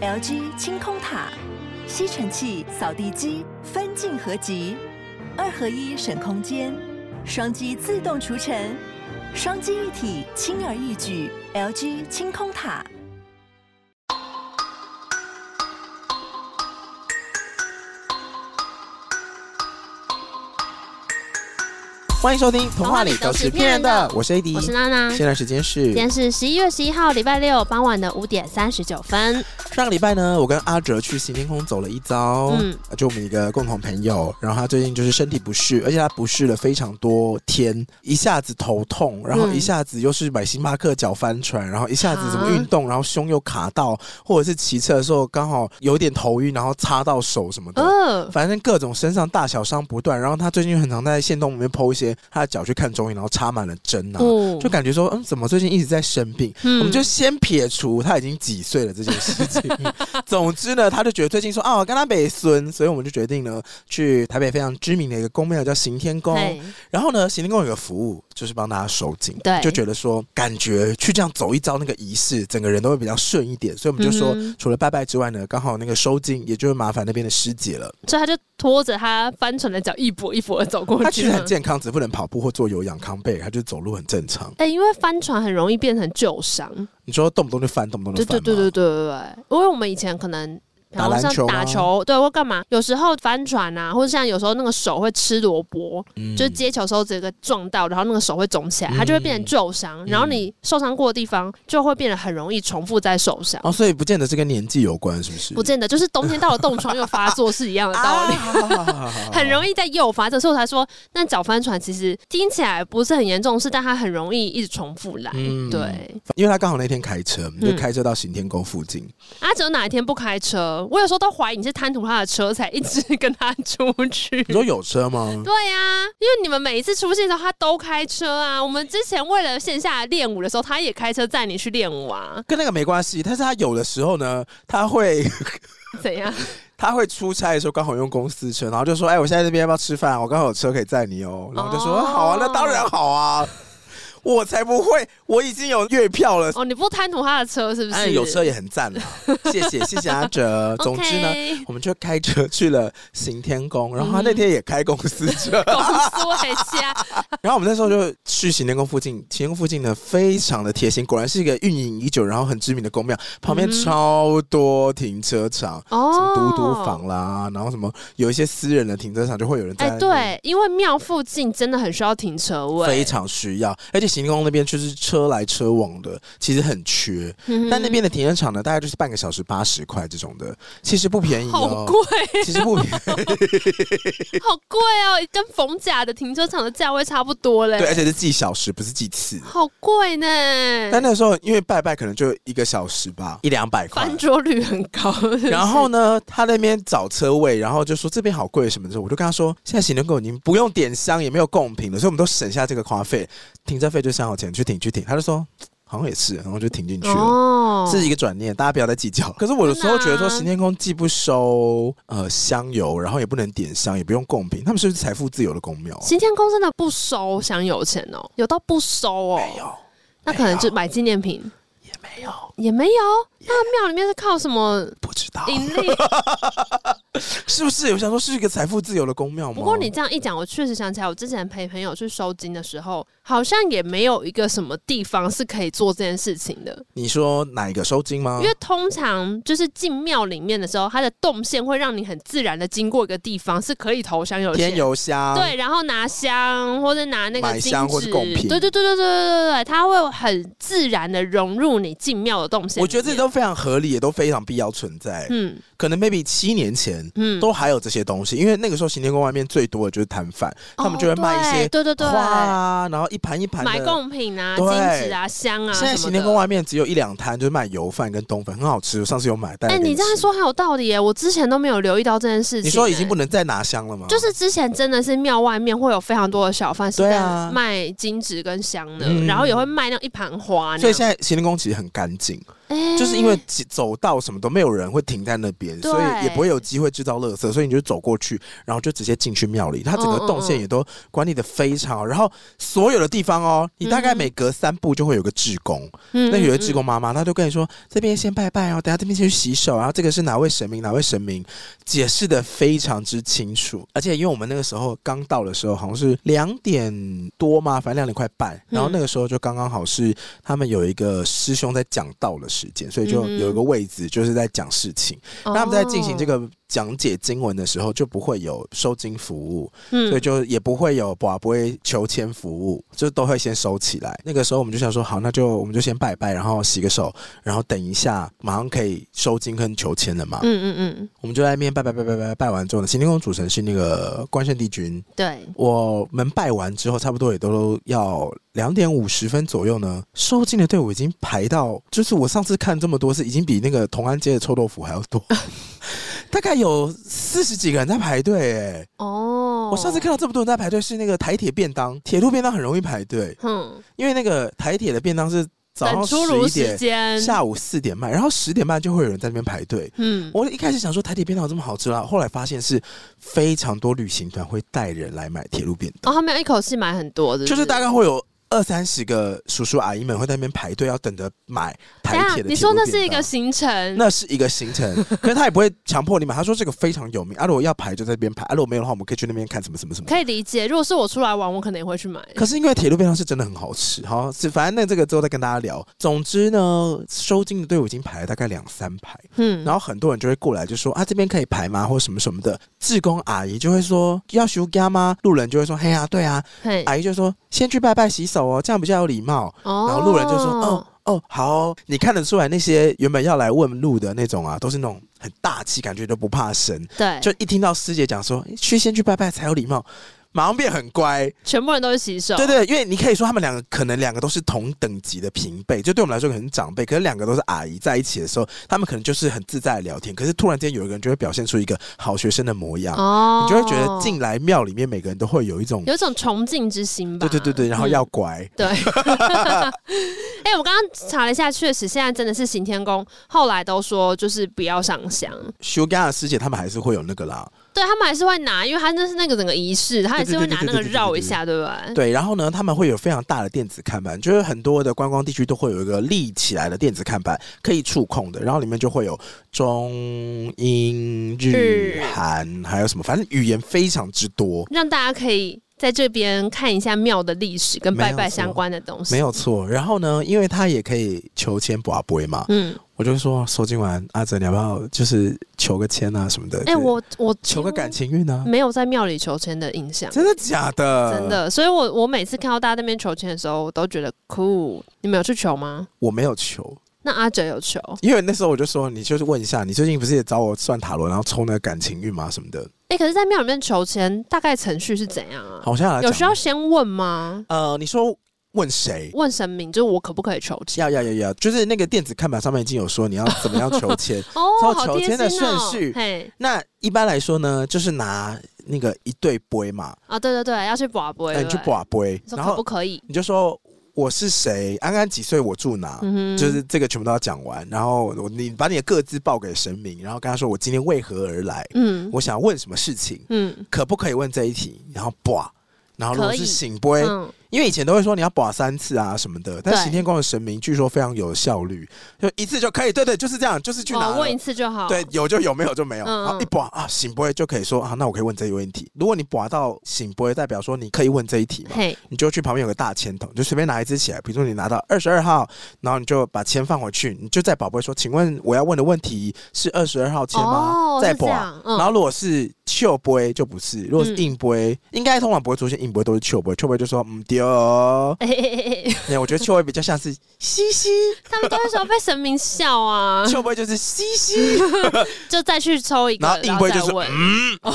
LG 清空塔，吸尘器、扫地机分镜合集，2合1省空间，双击自动除尘，双击一体轻而易举。LG 清空塔。 欢迎收听《童话里都是骗人的》，我是 AD， 我是娜娜。 现在时间是今天是11月11号，礼拜六傍晚的5点39分。 上个礼拜呢，我跟阿哲去行天宫走了一遭，就我们一个共同朋友，然后他最近就是身体不适，而且他不适了非常多天，一下子头痛，然后一下子又是买星巴克脚翻船，然后一下子怎么运动，然后胸又卡到，或者是骑车的时候刚好有点头晕，然后擦到手什么的，反正各种身上大小伤不断。然后他最近很常在限动里面 po 一些他的脚去看中医，然后插满了针啊，就感觉说怎么最近一直在生病。我们就先撇除他已经几岁了这件事情。总之呢，他就觉得最近说跟他北孙，所以我们就决定呢去台北非常知名的一个宫庙叫行天宫。然后呢，行天宫有个服务就是帮大家收紧，就觉得说感觉去这样走一遭那个仪式，整个人都会比较顺一点，所以我们就说除了拜拜之外呢，刚好那个收紧也就是麻烦那边的师姐了， 所以他就拖着他翻船的脚一跛一跛的走过去。 他其实很健康，只不能跑步或做有氧康背，他就走路很正常。 因为翻船很容易变成旧伤。你说动不动就翻，动不动就翻吗？ 对，因为我们以前可能打篮球打球，对，或干嘛，有时候翻船啊，或者像有时候那个手会吃萝卜，就是接球的时候这个撞到，然后那个手会肿起来，它就会变成旧伤，然后你受伤过的地方就会变得很容易重复再受伤。 所以不见得是跟年纪有关，是不是？ 不见得，就是冬天到了冻疮又发作是一样的道理，很容易再诱发。这所以我才说，那脚翻船其实听起来不是很严重的事，但它很容易一直重复来。对， 因为他刚好那天开车，就开车到行天宫附近。 阿哲哪一天不开车？我有时候都怀疑你是贪图他的车才一直跟他出去。 你说有车吗？ 对啊，因为你们每一次出现的时候他都开车啊。我们之前为了线下练舞的时候，他也开车载你去练舞啊。 跟那个没关系，但是他有的时候呢，他会怎样？ 他会出差的时候刚好用公司车，然后就说：“我现在这边要不要吃饭？我刚好有车可以载你哦。”然后就说：“好啊，那当然好啊。”我才不会，我已经有月票了。 你不贪图他的车是不是？ 有车也很赞啦。谢谢阿哲。总之呢，我们就开车去了行天宫，然后他那天也开公司车， 公司回家。 然后我们那时候就去行天宫附近，行天宫附近呢非常的贴心，果然是一个运营已久，然后很知名的宫庙，旁边超多停车场，什么都督房啦，然后什么有一些私人的停车场就会有人在。 对，因为庙附近真的很需要停车位， 非常需要，而且行天宫那边就是车来车往的，其实很缺。但那边的停车场呢，大概就是半个小时80块这种的，其实不便宜好贵， 其实不便宜， 好贵哦，跟逢甲的停车场的价位差不多嘞。 对，而且是计小时，不是计次， 好贵呢。 但那时候因为拜拜可能就1个小时吧，100-200块， 翻桌率很高。 然后呢，他那边找车位，然后就说这边好贵什么的，我就跟他说，现在行天宫已经不用点香，也没有贡品了，所以我们都省下这个花费，停车费就3好钱，去停。他就说好像也是，然后就停进去了，是一个转念，大家不要再计较。可是我有时候觉得说，行天宫既不收香油，然后也不能点香，也不用贡品，他们是不是财富自由的宫庙？ 行天宫真的不收香油钱哦，有到不收哦？ 没有， 那可能就买纪念品。也没有，那庙里面是靠什么？ 不知道盈利是不是？我想说是一个财富自由的宫庙吗？ 不过你这样一讲，我确实想起来，我之前陪朋友去收金的时候，好像也没有一个什么地方是可以做这件事情的。 你说哪一个收金吗？ 因为通常就是进庙里面的时候，它的动线会让你很自然的经过一个地方，是可以投香油钱、 添油香， 对，然后拿香或者拿那个金纸， 买香或是贡品， 对，它会很自然的融入你进庙的动线。 我觉得这都非常合理，也都非常必要存在。可能 maybe 7年前，都还有这些东西，因为那个时候行天宫外面最多的就是摊贩，他们就会卖一些花啊，然后一盘一盘的买贡品啊、金纸啊、香啊。 现在行天宫外面只有1-2摊，就是卖油饭跟冬粉，很好吃。我上次有买， 你这样说很有道理耶，我之前都没有留意到这件事情。 你说已经不能再拿香了吗？ 就是之前真的是庙外面会有非常多的小贩是在卖金纸跟香的，然后也会卖那一盘花。 所以现在行天宫其实很干净。 就是因为走道什么都没有人会停在那边，所以也不会有机会制造垃圾，所以你就走过去，然后就直接进去庙里。它整个动线也都管理的非常好，然后所有的地方哦，你大概每隔3步就会有个志工，那有个志工妈妈，她就跟你说这边先拜拜哦，等下这边先去洗手，然后这个是哪位神明哪位神明，解释的非常之清楚。而且因为我们那个时候刚到的时候好像是2点多嘛，反正2点快半，然后那个时候就刚刚好是他们有一个师兄在讲道的时间，所以就有一个位置就是在讲事情，那他们在进行这个讲解经文的时候就不会有收金服务，所以就也不会有不会求签服务，就都会先收起来。那个时候我们就想说好，那我们就先拜拜，然后洗个手，然后等一下马上可以收金跟求签了嘛。我们就在那边拜完之后呢，行天宫主神是那个关圣帝君。 对， 我们拜完之后差不多也都要2点50分左右呢，收金的队伍已经排到，就是我上次看这么多是已经比那个同安街的臭豆腐还要多大概有40几个人在排队耶。我上次看到这么多人在排队是那个台铁便当，铁路便当很容易排队，因为那个台铁的便当是早上11点，下午4点卖，然后10点半就会有人在那边排队。我一开始想说台铁便当有这么好吃啦，后来发现是非常多旅行团会带人来买铁路便当。 他们要一口气买很多的， 就是大概会有20-30个叔叔阿姨们会在那边排队，要等着买台铁的铁路便当。 你说那是一个行程？ 那是一个行程，可是他也不会强迫你买。他说这个非常有名，如果要排就在那边排，如果没有的话，我们可以去那边看什么什么什么。 可以理解，如果是我出来玩，我可能也会去买。 可是因为铁路便当是真的很好吃，好，反正这个之后再跟大家聊。总之呢，收金的队伍已经排了大概2-3排，然后很多人就会过来就说这边可以排吗，或什么什么的。志工阿姨就会说要收家吗？路人就会说嘿啊，对啊。阿姨就说先去拜拜洗手哦，这样比较有礼貌。然后路人就说好，你看得出来那些原本要来问路的那种都是那种很大气，感觉都不怕生。 对， 就一听到师姐讲说先去拜拜才有礼貌，马上变很乖， 全部人都是洗手。 对，因为你可以说他们可能2个都是同等级的平辈，就对我们来说可能是长辈，可是2个都是阿姨在一起的时候，他们可能就是很自在的聊天。可是突然间有一个人就会表现出一个好学生的模样，你就会觉得进来庙里面每个人都会有一种崇敬之心吧。 对，然后要乖。 对。我刚刚查了一下，确实现在真的是行天宫，后来都说就是不要上香。 修家的师姐他们还是会有那个啦。 对，他们还是会拿，因为他那是那个整个仪式，他还是会拿那个绕一下，对不对？ 对，然后呢，他们会有非常大的电子看板，就是很多的观光地区都会有一个立起来的电子看板，可以触控的，然后里面就会有中英日韩，还有什么，反正语言非常之多， 让大家可以在这边看一下庙的历史跟拜拜相关的东西。 没有错。然后呢，因为他也可以求签拔杯嘛，我就说收金完阿哲你要不要就是求个签啊什么的。 我求个感情运啊， 没有在庙里求签的印象。 真的假的？ 真的。所以我每次看到大家在那边求签的时候，我都觉得酷。你们有去求吗？ 我没有求。 那阿哲有求？ 因为那时候我就说，你就是问一下，你最近不是也找我算塔罗，然后抽那个感情运吗什么的？ 可是在庙里面求签，大概程序是怎样啊？ 好像有需要先问吗？ 你说问谁？ 问神明，就是我可不可以求签？ 要，就是那个电子看板上面已经有说你要怎么样求签， 然后求签的顺序。那一般来说呢，就是拿那个一对杯嘛。 对，要去拔杯。 你去拔杯， 然后可不可以？ 你就说我是谁，安安几岁，我住哪，就是这个全部都要讲完。然后你把你的个资报给神明，然后跟他说我今天为何而来，我想问什么事情，可不可以问这一题？然后拔，然后如果是醒杯。因为以前都会说你要拔3次啊什么的，但行天宫的神明据说非常有效率，就一次就可以。对，就是这样，就是去拿问一次就好。 对，有就有，没有就没有。然后一拔醒杯就可以说那我可以问这一问题。如果你拔到醒杯，代表说你可以问这一题嘛，你就去旁边有个大签筒，就随便拿一支起来。比如说你拿到22号，然后你就把签放回去，你就再拔杯说，请问我要问的问题是22号签吗？再拔。然后如果是笑杯就不是，如果是硬杯，应该通常不会出现硬杯，都是笑杯。笑杯就说对哦。我觉得笑杯比较像是嘻嘻， 他们都会说被神明笑啊。 笑杯就是嘻嘻， 就再去抽一个， 然后硬杯就是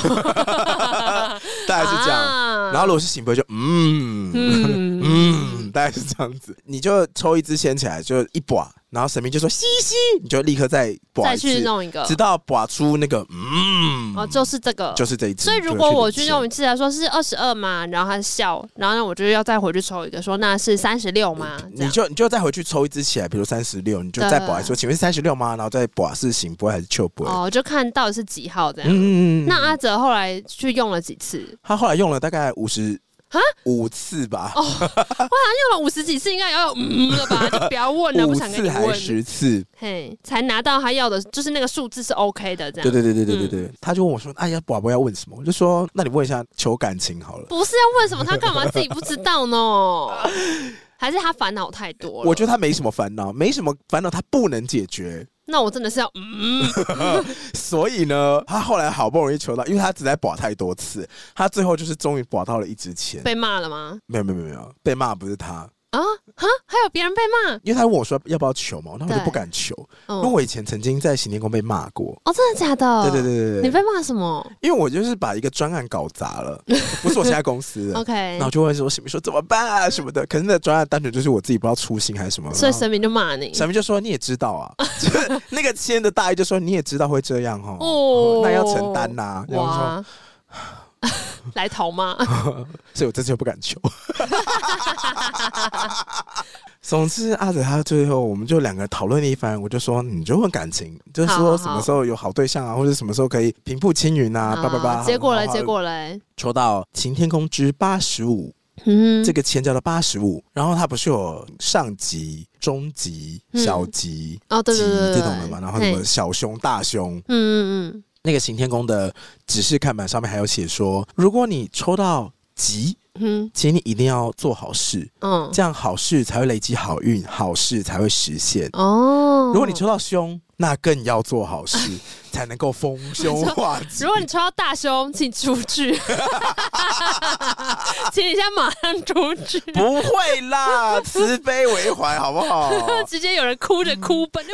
大概是这样。然后如果是醒杯就大大概是这样子。你就抽一支签起来，就一拔，然后神明就说嘻嘻，你就立刻再拔一次， 再去弄一个， 直到拔出那个就是这个， 就是这一支。 所以如果我去弄一次来说是22嘛，然后他笑，然后呢我就要再回去抽一个，说那是36吗？ 你就再回去抽一支起来，比如36，你就再拔说，请问是36吗？然后再拔是行不会还是秋不会？ 哦，就看到底是几号这样。那阿哲后来去用了几次？ 他后来用了大概5次吧。 我好像用了50几次，应该也要了吧？就不要问了，不想跟你问。 5次还10次， 嘿，才拿到他要的，就是那个数字是 OK 的，这样。 对。他就问我说：“哎呀，宝宝要问什么？”我就说：“那你问一下求感情好了。” 不是要问什么，他干嘛自己不知道呢？还是他烦恼太多了？ 我觉得他没什么烦恼，他不能解决。 那我真的是要所以呢，他后来好不容易求到，因为他只在拔太多次，他最后就是终于拔到了一支签。 被骂了吗？ 没有，被骂不是他。 还有别人被骂， 因为他问我说要不要求嘛，那我就不敢求，因为我以前曾经在行天宫被骂过。 哦，真的假的？ 对， 你被骂什么？ 因为我就是把一个专案搞砸了，不是我现在公司的。 OK， 然后就问说神明说怎么办啊什么的，可是那专案单纯就是我自己不知道粗心还是什么， 所以神明就骂你。 神明就说你也知道啊，就是那个签的大意就说你也知道会这样那要承担呐。哇。 来逃吗？ 所以我这次就不敢求。总之，阿哲他最后我们就2个讨论了一番，我就说你就问感情，就是说什么时候有好对象啊，或者什么时候可以平步青云啊， 结果嘞， 抽到擎天宫之85。这个签叫做85，然后它不是有上级、中级、小级、 对这种的嘛，然后什么小凶、大凶，那个行天宫的指示看板上面还有写说，如果你抽到吉，请你一定要做好事，这样好事才会累积好运，好事才会实现。如果你抽到凶，那更要做好事，才能够逢凶化吉。 如果你抽到大凶，请出去，请你现在马上出去。 不会啦，慈悲为怀，好不好？ 直接有人哭着哭奔。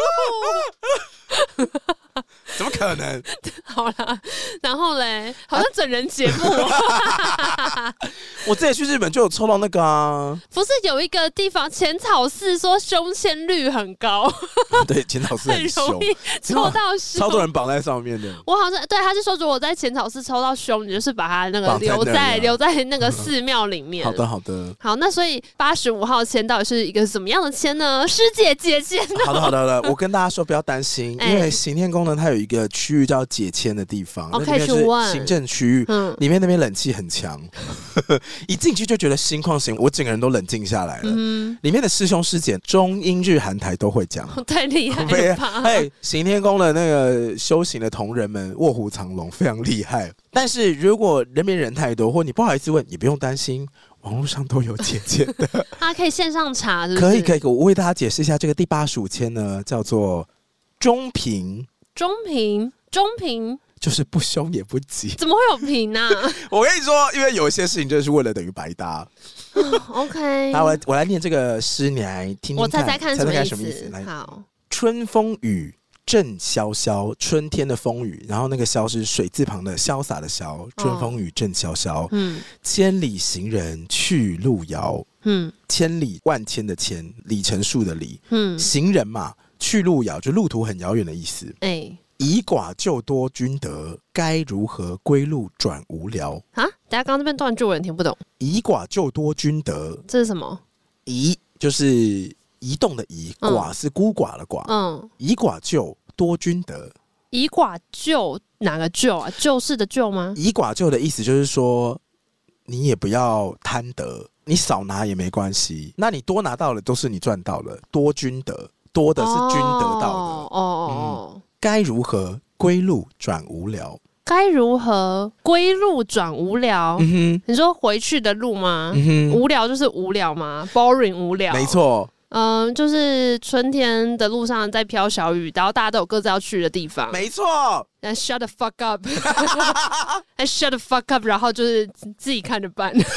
怎么可能？ 好啦，然后嘞，好像整人节目。 我之前去日本就有抽到那个啊， 不是有一个地方浅草寺说凶签率很高。 对，浅草寺很容易抽到凶， 超多人绑在上面的。 我好像对他是说，如果在浅草寺抽到凶，你就是把他那个留在那个寺庙里面。 好的， 好，那所以85号签到底是一个什么样的签呢？师姐签。 好的，我跟大家说不要担心，因为行天宫呢，它有一个区域叫解签的地方， 可以去问行政区域，里面那边冷气很强，一进去就觉得心旷神怡，我整个人都冷静下来了。里面的师兄师姐中英日韩台都会讲， 太厉害了吧！ 行天宫的那个修行的同仁们卧虎藏龙，非常厉害。但是如果那边人太多，或你不好意思问，也不用担心。网络上都有解签的， 可以线上查是不是？ 可以，我为大家解释一下，这个第85签呢，叫做中平，就是不凶也不急。怎么会有平啊？ 我跟你说，因为有一些事情真的是为了等于白搭。 OK， 好，我来念这个诗，你来听听看， 我猜看什么意思。来， 好， 春风雨正潇潇，春天的风雨，然后那个潇是水字旁的潇洒的潇，春风雨正潇潇。千里行人去路遥。千里万千的千，里程数的里。行人嘛，去路遥就路途很遥远的意思。以寡就多君得，该如何归路转无聊？ 啊，大家刚刚这边断句，我有点听不懂。 以寡就多君得， 这是什么？ 移就是移动的移，寡是孤寡的寡。以寡就多君得。 以寡就哪个就啊？救世的救吗？ 以寡就的意思就是说，你也不要贪得，你少拿也没关系。那你多拿到了都是你赚到了，多君得，多的是君得到的。该如何归路转无聊？ 该如何归路转无聊？你说回去的路吗？无聊就是无聊吗 ？boring 无聊， 没错。 就是春天的路上在飘小雨，然后大家都有各自要去的地方。 没错。 shut the fuck up， shut the fuck up， 然后就是自己看着办。 没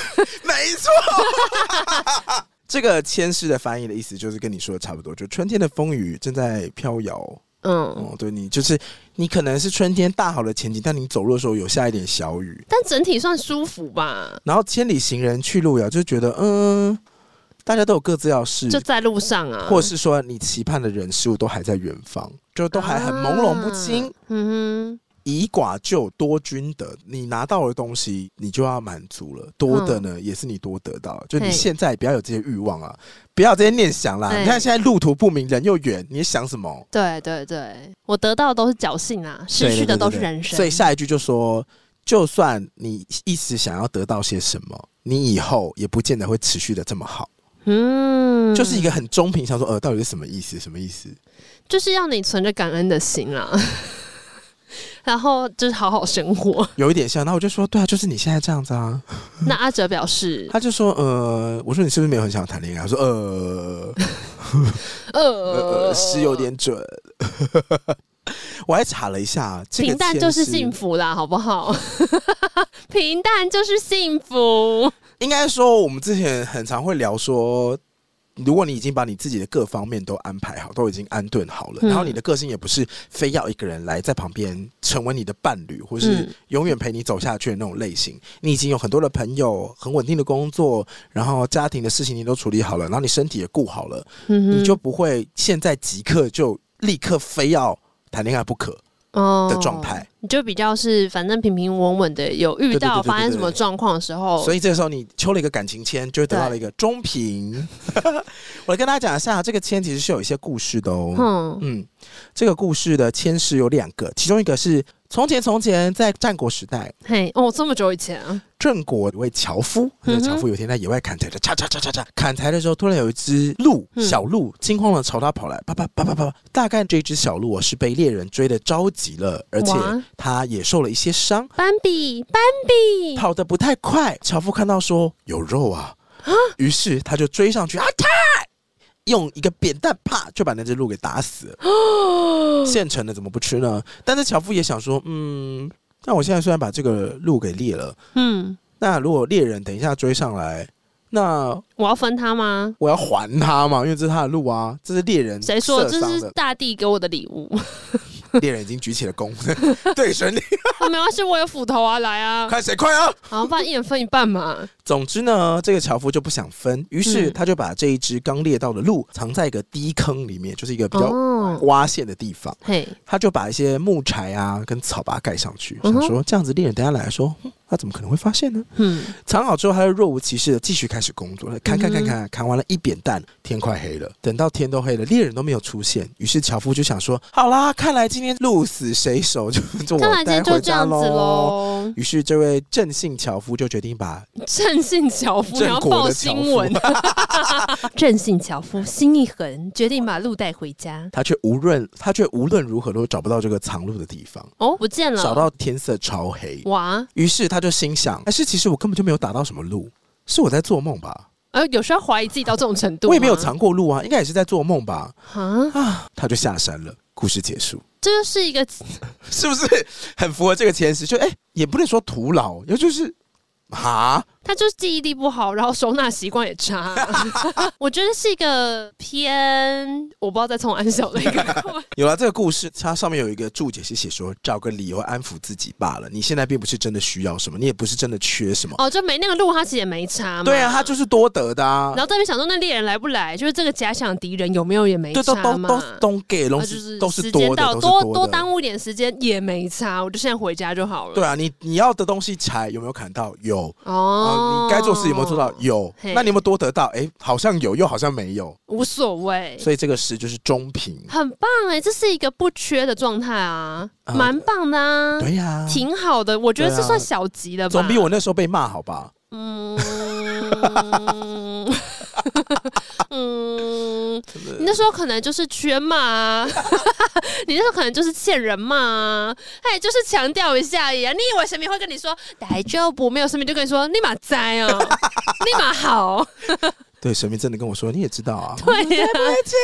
错。这个签诗的翻译的意思就是跟你说的差不多，就春天的风雨正在飘摇。对，你可能是春天大好的前景，但你走路的时候有下一点小雨， 但整体算舒服吧。 然后千里行人去路遥，就觉得大家都有各自要事， 就在路上啊， 或者是说你期盼的人事物都还在远方，就都还很朦胧不清。以寡就多均得，你拿到的东西你就要满足了，多的呢也是你多得到，就你现在不要有这些欲望啊，不要有这些念想啦。你看现在路途不明，人又远，你想什么？ 对对对，我得到的都是侥幸啊，失去的都是人生。 所以下一句就说，就算你一时想要得到些什么，你以后也不见得会持续的这么好。就是一个很中平，想说到底是什么意思？什么意思？ 就是要你存着感恩的心啦。然后就是好好生活， 有一点像。那我就说，对啊，就是你现在这样子啊。 那阿哲表示， 他就说，我说你是不是没有很想谈恋爱？他说，是有点准。我还查了一下， 平淡就是幸福啦，好不好？平淡就是幸福。 应该说，我们之前很常会聊说，如果你已经把你自己的各方面都安排好，都已经安顿好了，然后你的个性也不是非要一个人来在旁边成为你的伴侣，或是永远陪你走下去的那种类型，你已经有很多的朋友，很稳定的工作，然后家庭的事情你都处理好了，然后你身体也顾好了，你就不会现在即刻就立刻非要谈恋爱不可的状态。 你就比较是反正平平稳稳的，有遇到发生什么状况的时候， 所以这个时候你抽了一个感情签，就会得到了一个中平。我来跟大家讲一下，这个签其实是有一些故事的哦。这个故事的签是有2个，其中一个是从前在战国时代， 这么久以前啊， 郑国有位樵夫，这个樵夫有一天在野外砍柴的，砍柴的时候，突然有一只鹿，小鹿惊慌的朝他跑来，啪啪啪啪啪，大概这只小鹿是被猎人追得着急了，而且他也受了一些伤。斑比跑得不太快，樵夫看到说有肉啊，于是他就追上去，用一个扁担啪就把那只鹿给打死了。现成的怎么不吃呢？但是樵夫也想说，那我现在虽然把这个鹿给猎了，那如果猎人等一下追上来，那我要分他吗？ 我要还他嘛，因为这是他的鹿啊，这是猎人谁说这是大地给我的礼物？ 猎人已经举起了弓，对准你。 没关系，我有斧头啊，来啊！ 看谁快啊！ 好，不然一人分一半嘛。 总之呢，这个樵夫就不想分，于是他就把这一只刚猎到的鹿藏在一个低坑里面，就是一个比较挖陷的地方。他就把一些木柴啊跟草把它盖上去，想说这样子猎人等下来说，他怎么可能会发现呢？藏好之后，他就若无其事的继续开始工作，砍完了一扁担，天快黑了。等到天都黑了，猎人都没有出现，于是樵夫就想说，好啦，看来今天鹿死谁手，就我带回家喽。于是这位郑姓樵夫就决定把郑姓樵夫要报新闻，郑姓樵夫心一横，决定把鹿带回家。他却无论如何都找不到这个藏鹿的地方，不见了，找到天色超黑。哇！于是他就心想，还是其实我根本就没有打到什么鹿，是我在做梦吧？有需要怀疑自己到这种程度吗？我也没有藏过鹿啊，应该也是在做梦吧？他就下山了。故事结束。这就是一个是不是很符合这个前提？就也不能说徒劳，也就是他就是记忆力不好，然后收纳习惯也差。我觉得是一个偏我不知道在冲安小的一个。有了这个故事，它上面有一个注解是写说，找个理由安抚自己罢了。你现在并不是真的需要什么，你也不是真的缺什么。就没那个路，他其实也没差嘛。对啊，他就是多得的啊。然后这边想说，那猎人来不来，就是这个假想敌人有没有也没差嘛。都给了，都是多的，多耽误一点时间也没差。我就现在回家就好了。对啊，你要的东西柴有没有砍到？有你该做事有没有做到？有。那你有没有多得到？好像有，又好像没有，无所谓。所以这个诗就是中平，很棒这是一个不缺的状态啊，蛮棒的啊。对呀，挺好的，我觉得这算小吉了吧？总比我那时候被骂好吧？你那时候可能就是缺骂啊，你那时候可能就是欠人骂啊，他也就是强调一下而已啊。你以为神明会跟你说大丈夫，没有神明就跟你说你马栽哦，你马好。对，神明真的跟我说，你也知道啊。对呀、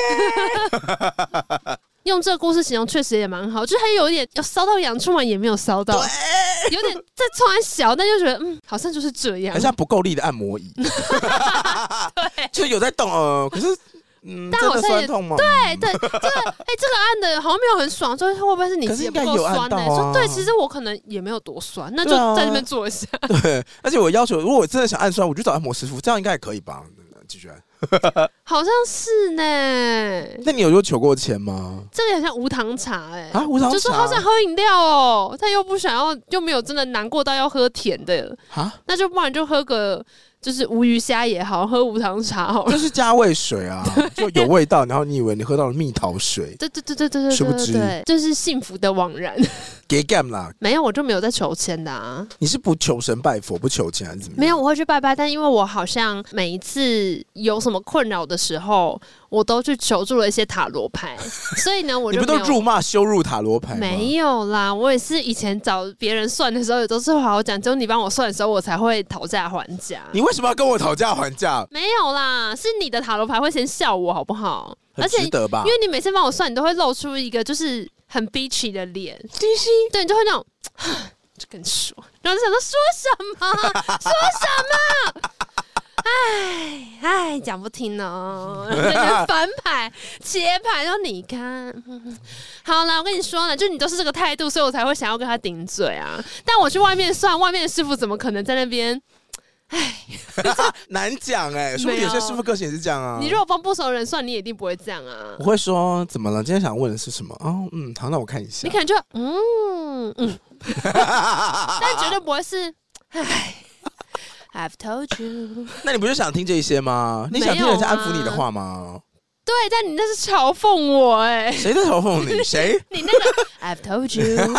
用这个故事形容确实也蛮好，就是还有一点要烧到痒处嘛，也没有烧到，有点在冲完小，但就觉得好像就是这样，很像不够力的按摩椅。对，就有在动可是但好像也痛吗？对，这个按的好像没有很爽，就是会不会是你自己不够酸呢？说对，其实我可能也没有多酸，那就在那边坐一下。对，而且我要求，如果我真的想按酸，我就找按摩师傅，这样应该也可以吧？继续按。 好像是呢。 那你有求过签吗？ 这个很像无糖茶啊，无糖茶， 就是好想喝饮料哦，他又不想要，又没有真的难过到要喝甜的啊，那就不然就喝个。就是无鱼虾也好，喝无糖茶好了， 就是加味水啊，就有味道，然后你以为你喝到了蜜桃水， 对，殊不知就是幸福的惘然。 给 game 啦， 没有，我就没有在求签的啊。 你是不求神拜佛，不求签还是怎么样？ 没有，我会去拜拜，但因为我好像每一次有什么困扰的时候，我都去求助了一些塔罗牌，所以呢，我就你不都辱骂羞辱塔罗牌吗？ 没有啦，我也是以前找别人算的时候，也都是好好讲，只有你帮我算的时候，我才会讨价还价。 你为什么要跟我讨价还价？ 没有啦，是你的塔罗牌会先笑我，好不好？ 很值得吧？ 因为你每次帮我算，你都会露出一个就是很 bitchy 的脸，对，你就会那种就跟你说，然后就想说什么，说什么。哎，讲不听哦，翻牌、切牌，然后你看，好啦，我跟你说呢，就你都是这个态度，所以我才会想要跟他顶嘴啊。但我去外面算，外面的师傅怎么可能在那边？哎， 难讲哎，说不定有些师傅个性也是这样啊。 你如果帮不熟的人算，你也一定不会这样啊。 我会说怎么了？今天想问的是什么？哦，好，那我看一下。 你可能就但绝对不会是哎。I've told you， 那你不就想听这些吗？你想听人家安抚你的话吗？ 对，但你那是嘲讽我哎。 谁在嘲讽你？谁？ 你那个 I've told you，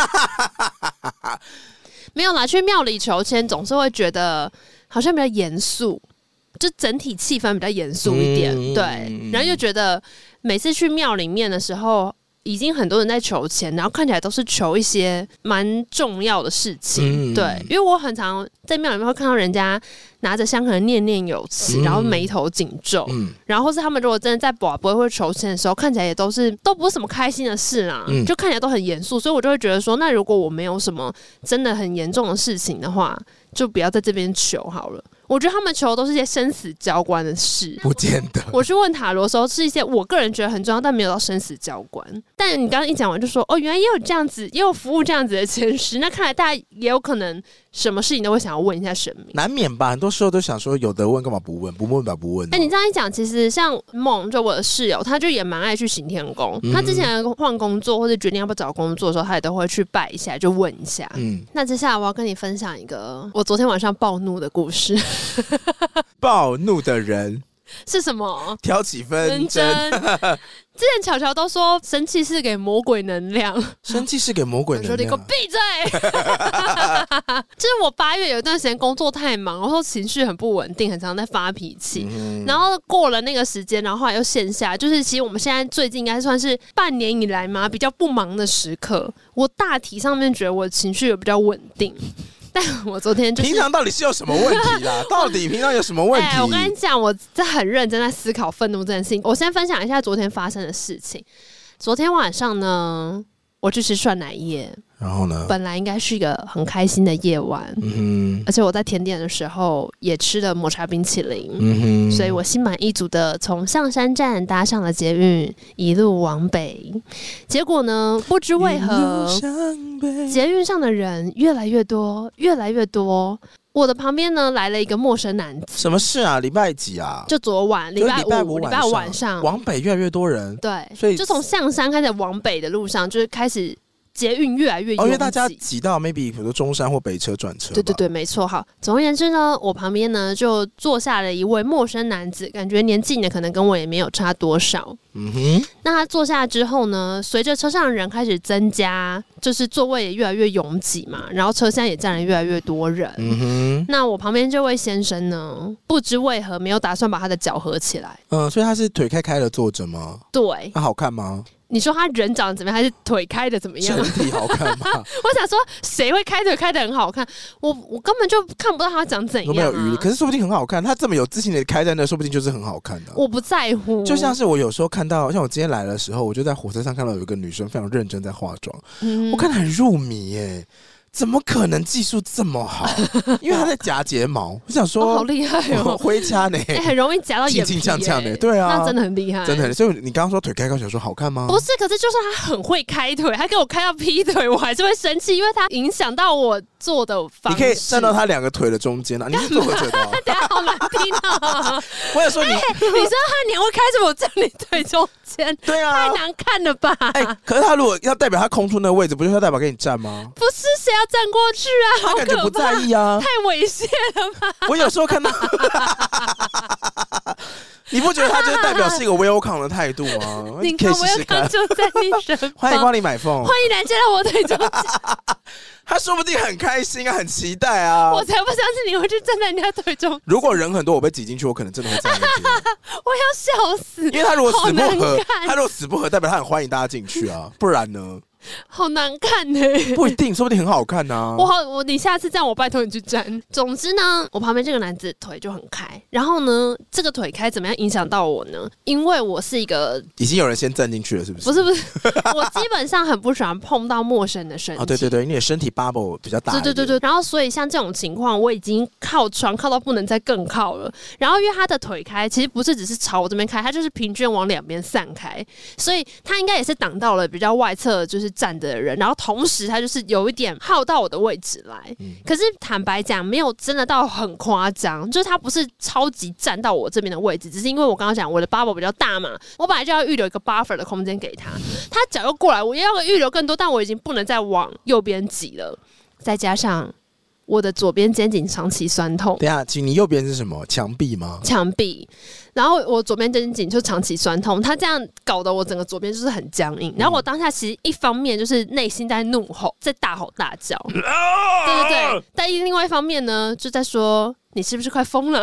没有啦。去庙里求签总是会觉得好像比较严肃，就整体气氛比较严肃一点。对，然后又觉得每次去庙里面的时候。已经很多人在求签，然后看起来都是求一些蛮重要的事情，对，因为我很常在庙里面会看到人家拿着香可能念念有词，然后眉头紧皱，然后或是他们如果真的在卜不会求签的时候，看起来也都不是什么开心的事啦，就看起来都很严肃，所以我就会觉得说，那如果我没有什么真的很严重的事情的话，就不要在这边求好了。我觉得他们求的都是一些生死交关的事， 不见得。 我去问塔罗的时候，是一些我个人觉得很重要，但没有到生死交关。但你刚刚一讲完就说，哦，原来也有这样子，也有服务这样子的签师，那看来大家也有可能什么事情都会想要问一下神明， 难免吧？很多时候都想说，有得问干嘛不问？不问吧不问。 你这样一讲，其实像梦，就我的室友，他就也蛮爱去行天宫。他之前换工作或者决定要不要找工作的时候，他也都会去拜一下，就问一下。那接下来我要跟你分享一个我昨天晚上暴怒的故事。 暴怒的人是什么？ 挑起纷争。 之前巧巧都说生气是给魔鬼能量， 生气是给魔鬼能量。 我说你给我闭嘴！就是我8月有一段时间工作太忙，然后情绪很不稳定，很常在发脾气。然后过了那个时间，然后后来又线下，就是其实我们现在最近应该算是半年以来嘛比较不忙的时刻。我大体上面觉得我的情绪有比较稳定。但我昨天就是平常到底是有什么问题啦？到底平常有什么问题？ 我跟你讲，我在很认真在思考愤怒这件事情。我先分享一下昨天发生的事情。昨天晚上呢，我去吃涮奶液， 然后呢， 本来应该是一个很开心的夜晚，而且我在甜点的时候也吃了抹茶冰淇淋，所以我心满意足的从象山站搭上了捷运，一路往北。结果呢，不知为何，捷运上的人越来越多，越来越多。我的旁边呢来了一个陌生男子。 什么事啊？礼拜几啊？ 就昨晚，礼拜五晚上， 往北越来越多人。 对， 所以就从象山开始往北的路上，就是开始捷运越来越拥挤， 因为大家挤到 maybe 比如说中山或北车转车。 对，没错。好，总而言之呢，我旁边呢就坐下了一位陌生男子，感觉年纪呢可能跟我也没有差多少。那他坐下之后呢，随着车上的人开始增加，就是座位也越来越拥挤嘛，然后车厢也站了越来越多人。那我旁边这位先生呢，不知为何没有打算把他的脚合起来。 所以他是腿开开的坐着吗？ 对。 他好看吗？ 你说他人长得怎么样，还是腿开的怎么样？ 身体好看吗？ 我想说，谁会开腿开的很好看？我根本就看不到他长怎样、 有没有余力？可是说不定很好看。他这么有自信的开在那，说不定就是很好看的。 我不在乎。 就像是我有时候看到，像我今天来的时候，我就在火车上看到有一个女生非常认真在化妆，我看得很入迷耶。 怎么可能技术这么好？因为他在夹睫毛，我想说， 好厉害哦， 挥掐呢， 很容易夹到眼皮， 这样的，对啊， 那真的很厉害， 真的很。所以你刚刚说腿开高，想说好看吗？ 不是，可是就算他很会开腿，他给我开到劈腿，我还是会生气，因为他影响到我做的方式。 你可以站到他2个腿的中间啊，你是坐着的、哦。 等下好难听啊！ 我想说你， 你说他年会开着我站你腿中间， 对啊， 太难看了吧？ 可是他如果要代表他空出那个位置，不就是要代表给你站吗？ 不是，谁要站过去啊？ 他感觉不在意啊， 太猥亵了吧？ 我有时候看到，你不觉得他就是代表是一个 welcome 的态度吗？ 你看 welcome 就在你身旁， 欢迎光临买凤， 欢迎来站到我腿中间。 他说不定很开心啊，很期待啊！ 我才不相信你会去站在人家腿中。 如果人很多，我被挤进去，我可能真的会站在那边。 我要笑死！ 因为他如果死不合，代表他很欢迎大家进去啊，不然呢？ 好难看呢、 不一定，说不定很好看啊。 你下次这样，我拜托你去站。总之呢，我旁边这个男子腿就很开，然后呢，这个腿开怎么样影响到我呢？因为我是一个已经有人先站进去了，是不是？ 不是，我基本上很不喜欢碰到陌生的身体。 哦，对对对，你的身体 bubble 比较大。 对，然后所以像这种情况，我已经靠窗靠到不能再更靠了。然后因为他的腿开，其实不是只是朝我这边开，他就是平均往两边散开，所以他应该也是挡到了比较外侧就是站的人，然后同时他就是有一点靠到我的位置来。可是坦白讲，没有真的到很夸张，就是他不是超级站到我这边的位置，只是因为我刚刚讲我的 bubble 比较大嘛，我本来就要预留一个 buffer 的空间给他，他脚又过来，我也要预留更多，但我已经不能再往右边挤了，再加上我的左边肩颈长期酸痛。 等一下，你右边是什么？墙壁吗？ 墙壁。然后我左边肩颈就长期酸痛，他这样搞得我整个左边就是很僵硬。然后我当下其实一方面就是内心在怒吼，在大吼大叫，对，但另外一方面呢，就在说你是不是快疯了？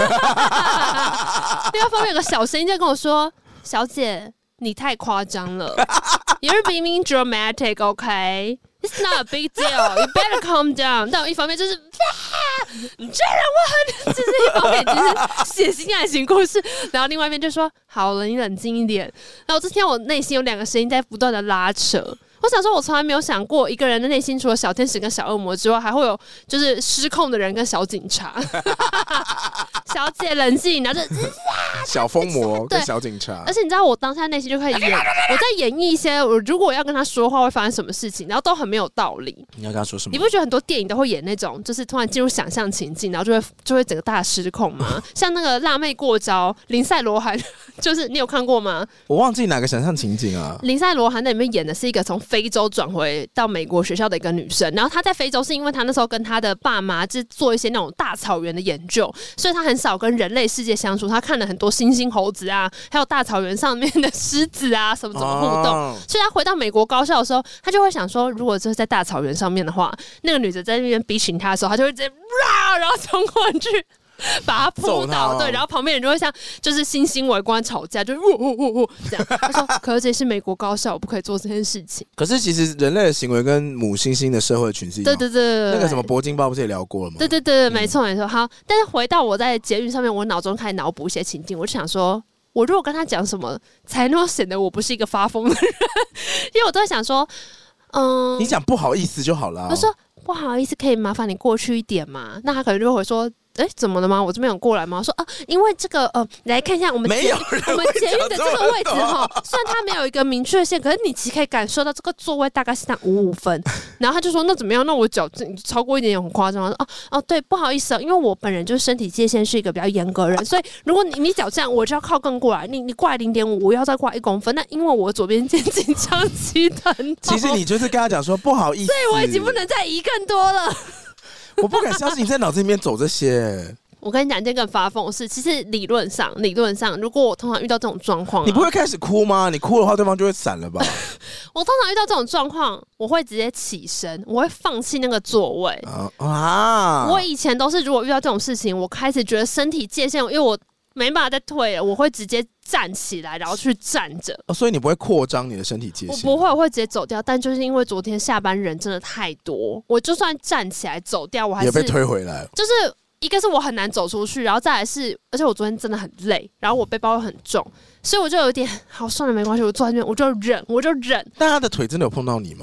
另外一方面有个小声音在跟我说：“小姐，你太夸张了 ，You're being dramatic, OK？” It's not a big deal. You better calm down. 但我一方面就是，你这人我，就是一方面就是血腥爱情故事，然后另外一边就说好了，你冷静一点。然后这天我内心有2个声音在不断的拉扯。我想说，我从来没有想过一个人的内心除了小天使跟小恶魔之外，还会有就是失控的人跟小警察。小姐冷静，然后就小疯魔跟小警察。 而且你知道，我当下内心就开始演，我在演绎一些我如果要跟他说话会发生什么事情，然后都很没有道理。 你要跟他说什么？ 你不觉得很多电影都会演那种，就是突然进入想象情境，然后就会整个大失控吗？像那个辣妹过招，林赛罗韩，就是你有看过吗？ 我忘记哪个想象情景啊。 林赛罗韩在里面演的是一个从非洲转回到美国学校的一个女生，然后她在非洲是因为她那时候跟她的爸妈就做一些那种大草原的研究，所以她很少跟人类世界相处。她看了很多猩猩、猴子啊，还有大草原上面的狮子啊，什么怎么互动。所以她回到美国高校的时候，她就会想说，如果这是在大草原上面的话，那个女的在那边逼请她的时候，她就会直接然后冲过去。把他扑倒，对，然后旁边人就会像就是猩猩围观吵架，就这样。他说：“可是这是美国高校，我不可以做这件事情。” 可是其实人类的行为跟母猩猩的社会群是一样。 对， 那个什么铂金豹不是也聊过了吗？ 对，没错。好，但是回到我在捷运上面，我脑中开始脑补一些情境，我就想说，我如果跟他讲什么才能显得我不是一个发疯的人，因为我都在想说， 你讲不好意思就好了。 我说不好意思，可以麻烦你过去一点吗？那他可能就会说。怎么了吗？我这边有过来吗？我说因为这个来看一下我们捷运的这个位置哈，虽然它没有一个明确线，可是你其实可以感受到这个座位大概是55分。然后他就说那怎么样？那我脚超过一点也很夸张。说对，不好意思因为我本人就是身体界限是一个比较严格的人，所以如果你脚这样，我就要靠更过来。你过来0.5，我要再过来1公分。那因为我左边肩颈长期疼痛， 其实你就是跟他讲说不好意思， 所以我已经不能再移更多了。 我不敢相信你在脑子里面走这些。 我跟你讲一件更发疯的事，其实理论上，如果我通常遇到这种状况， 你不会开始哭吗？你哭的话，对方就会闪了吧？ 我通常遇到这种状况，我会直接起身，我会放弃那个座位。我以前都是，如果遇到这种事情，我开始觉得身体界限，因为我没办法再退了，我会直接站起来，然后去站着。 所以你不会扩张你的身体界限？ 我不会，我会直接走掉。但就是因为昨天下班人真的太多，我就算站起来走掉，我还是也被推回来。 就是一个是我很难走出去，然后再来是，而且我昨天真的很累，然后我背包又很重，所以我就有点好算了，没关系，我坐在那边我就忍。 但他的腿真的有碰到你吗？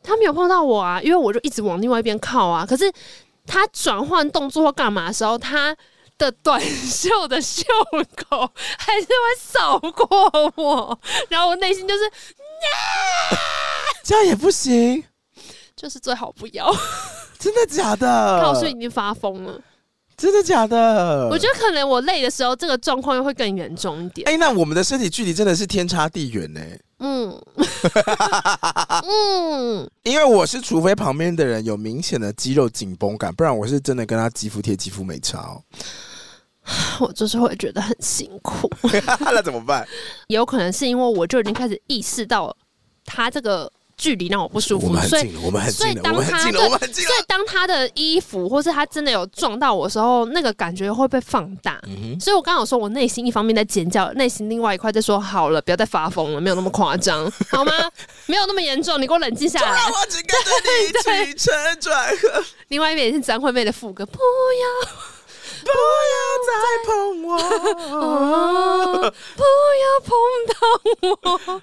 他没有碰到我啊，因为我就一直往另外一边靠啊。可是他转换动作或干嘛的时候，他的短袖的袖口还是会扫过我，然后我内心就是这样也不行， 就是最好不要。 真的假的？ 看我是不是已经发疯了？ 真的假的？ 我觉得可能我累的时候，这个状况又会更严重一点。 那我们的身体距离真的是天差地远呢。因为我是除非旁边的人有明显的肌肉紧绷感，不然我是真的跟他肌肤贴肌肤没差哦。 我就是会觉得很辛苦。 那怎么办？ 也有可能是因为我就已经开始意识到他这个距离让我不舒服，所以当他的衣服或是他真的有撞到我的时候，那个感觉会被放大。所以我刚刚有说，我内心一方面在尖叫，内心另外一块在说：好了，不要再发疯了，没有那么夸张，好吗？没有那么严重，你给我冷静下来。 就让我只跟着你起承转合。 另外一边也是张惠妹的副歌，不要再碰我， 不要碰到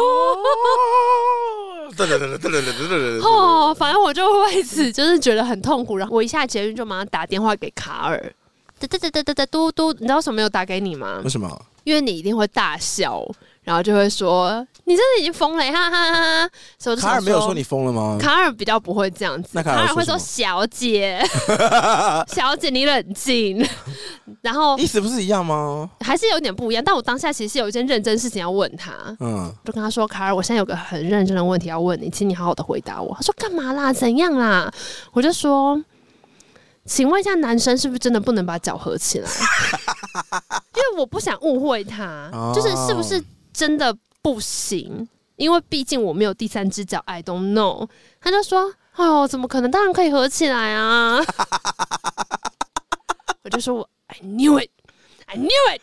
我。反正我就为此就是觉得很痛苦，然后我一下捷运就马上打电话给卡尔，嘟嘟，你知道为什么没有打给你吗？ 为什么？ 因为你一定会大笑，然后就会说你真的已经疯了，哈哈哈哈。所以我就想说， 卡尔没有说你疯了吗？ 卡尔比较不会这样子，卡尔会说小姐，小姐你冷静。然后意思不是一样吗？ 还是有点不一样，但我当下其实有一件认真事情要问他，就跟他说：“卡尔，我现在有个很认真的问题要问你，请你好好的回答我。”他说：“干嘛啦？怎样啦？”我就说：“请问一下，男生是不是真的不能把脚合起来？因为我不想误会他，就是是不是真的不行？因为毕竟我没有第三只脚 ，I don't know。”他就说：“哦，怎么可能？当然可以合起来啊！”我就说：“I knew it, I knew it。”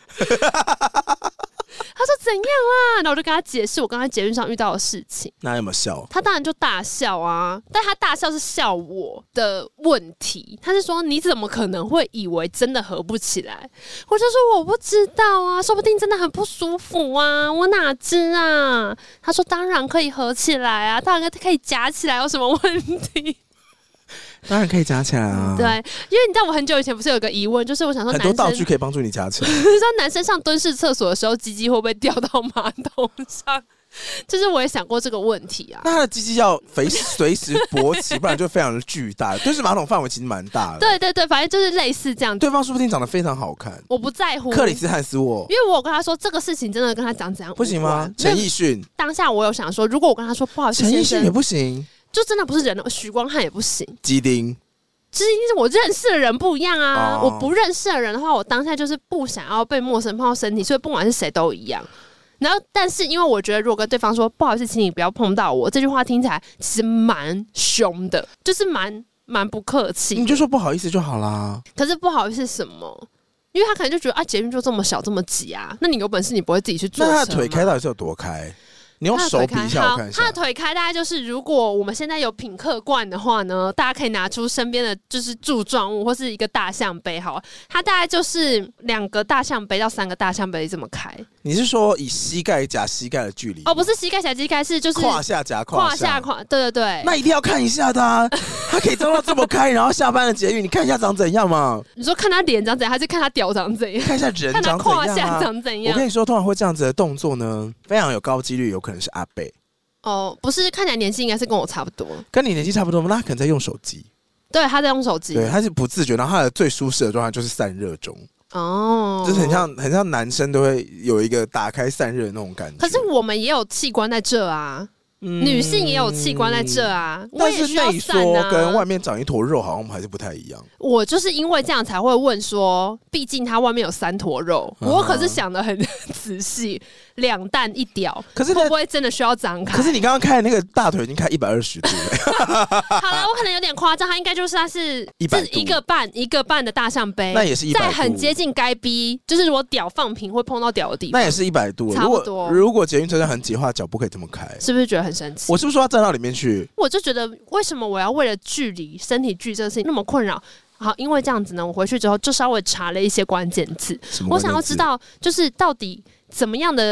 他说怎样啦？然后我就跟他解释我刚才捷运上遇到的事情。 那有没有笑？ 他当然就大笑啊，但他大笑是笑我的问题。他是说你怎么可能会以为真的合不起来？我就说我不知道啊，说不定真的很不舒服啊，我哪知啊？他说当然可以合起来啊，当然可以夹起来，有什么问题？ 当然可以夹起来啊！ 对，因为你知道我很久以前不是有个疑问，就是我想说很多道具可以帮助你夹起来。 你知道男生上蹲式厕所的时候，鸡鸡会不会掉到马桶上？就是我也想过这个问题啊。 那他的鸡鸡要随时勃起，不然就非常的巨大。蹲式马桶范围其实蛮大的。 对对对，反正就是类似这样。 对方说不定长得非常好看， 我不在乎。 克里斯汉斯沃， 因为我有跟他说这个事情真的跟他长怎样不行吗？陈奕迅当下我有想说，如果我跟他说不好意思， 陈奕迅也不行。 就真的不是人了，许光汉也不行， 基丁， 就是我认识的人不一样啊。我不认识的人的话，我当下就是不想要被陌生人碰到身体，所以不管是谁都一样。然后，但是因为我觉得，如果跟对方说不好意思，请你不要碰到我，这句话听起来其实蛮凶的，就是蛮不客气。 你就说不好意思就好啦。 可是不好意思什么？因为他可能就觉得啊，捷运就这么小这么挤啊，那你有本事你不会自己去坐车吗？ 那他的腿开到底是有多开？你用手比一下，我看一下。 他的腿开大概就是，如果我们现在有品客罐的话呢，大家可以拿出身边的就是柱状物或是一个大象杯，好，它大概就是2个大象杯到3个大象杯这么开。 你是说以膝盖夹膝盖的距离？ 哦，不是膝盖夹膝盖，是就是胯下夹胯下， 对对对。 那一定要看一下的啊，他可以装到这么开，然后下班的捷运，你看一下长怎样嘛？ 你说看他脸长怎样，还是看他屌长怎样？ 看一下人长怎样啊？看他胯下长怎样？ 我跟你说，通常会这样子的动作呢，非常有高几率有可能是阿伯。 哦，不是，看起来年纪应该是跟我差不多， 跟你年纪差不多吗？那他可能在用手机。 对，他在用手机， 对，他是不自觉，然后他的最舒适的状态就是散热中。哦，就是很像男生都会有一个打开散热的那种感觉。 可是我们也有器官在这啊。女性也有器官在这啊， 但是内缩跟外面长一坨肉好像还是不太一样。 我就是因为这样才会问说，毕竟它外面有3坨肉，我可是想得很仔细，2蛋1屌，可是会不会真的需要张开？ 可是你刚刚开的那个大腿已经开120度了。 好了，我可能有点夸张，它应该就是它是一个半的大象杯， 那也是100度， 在很接近该逼，就是我屌放平会碰到屌的地方， 那也是100度， 差不多。 如果捷运车厢很挤的话，脚不可以这么开， 是不是觉得很生气？ 我是不是说要站到里面去？ 我就觉得为什么我要为了距离、身体距离这个事情那么困扰？好，因为这样子呢，我回去之后就稍微查了一些关键字，我想要知道就是到底怎么样的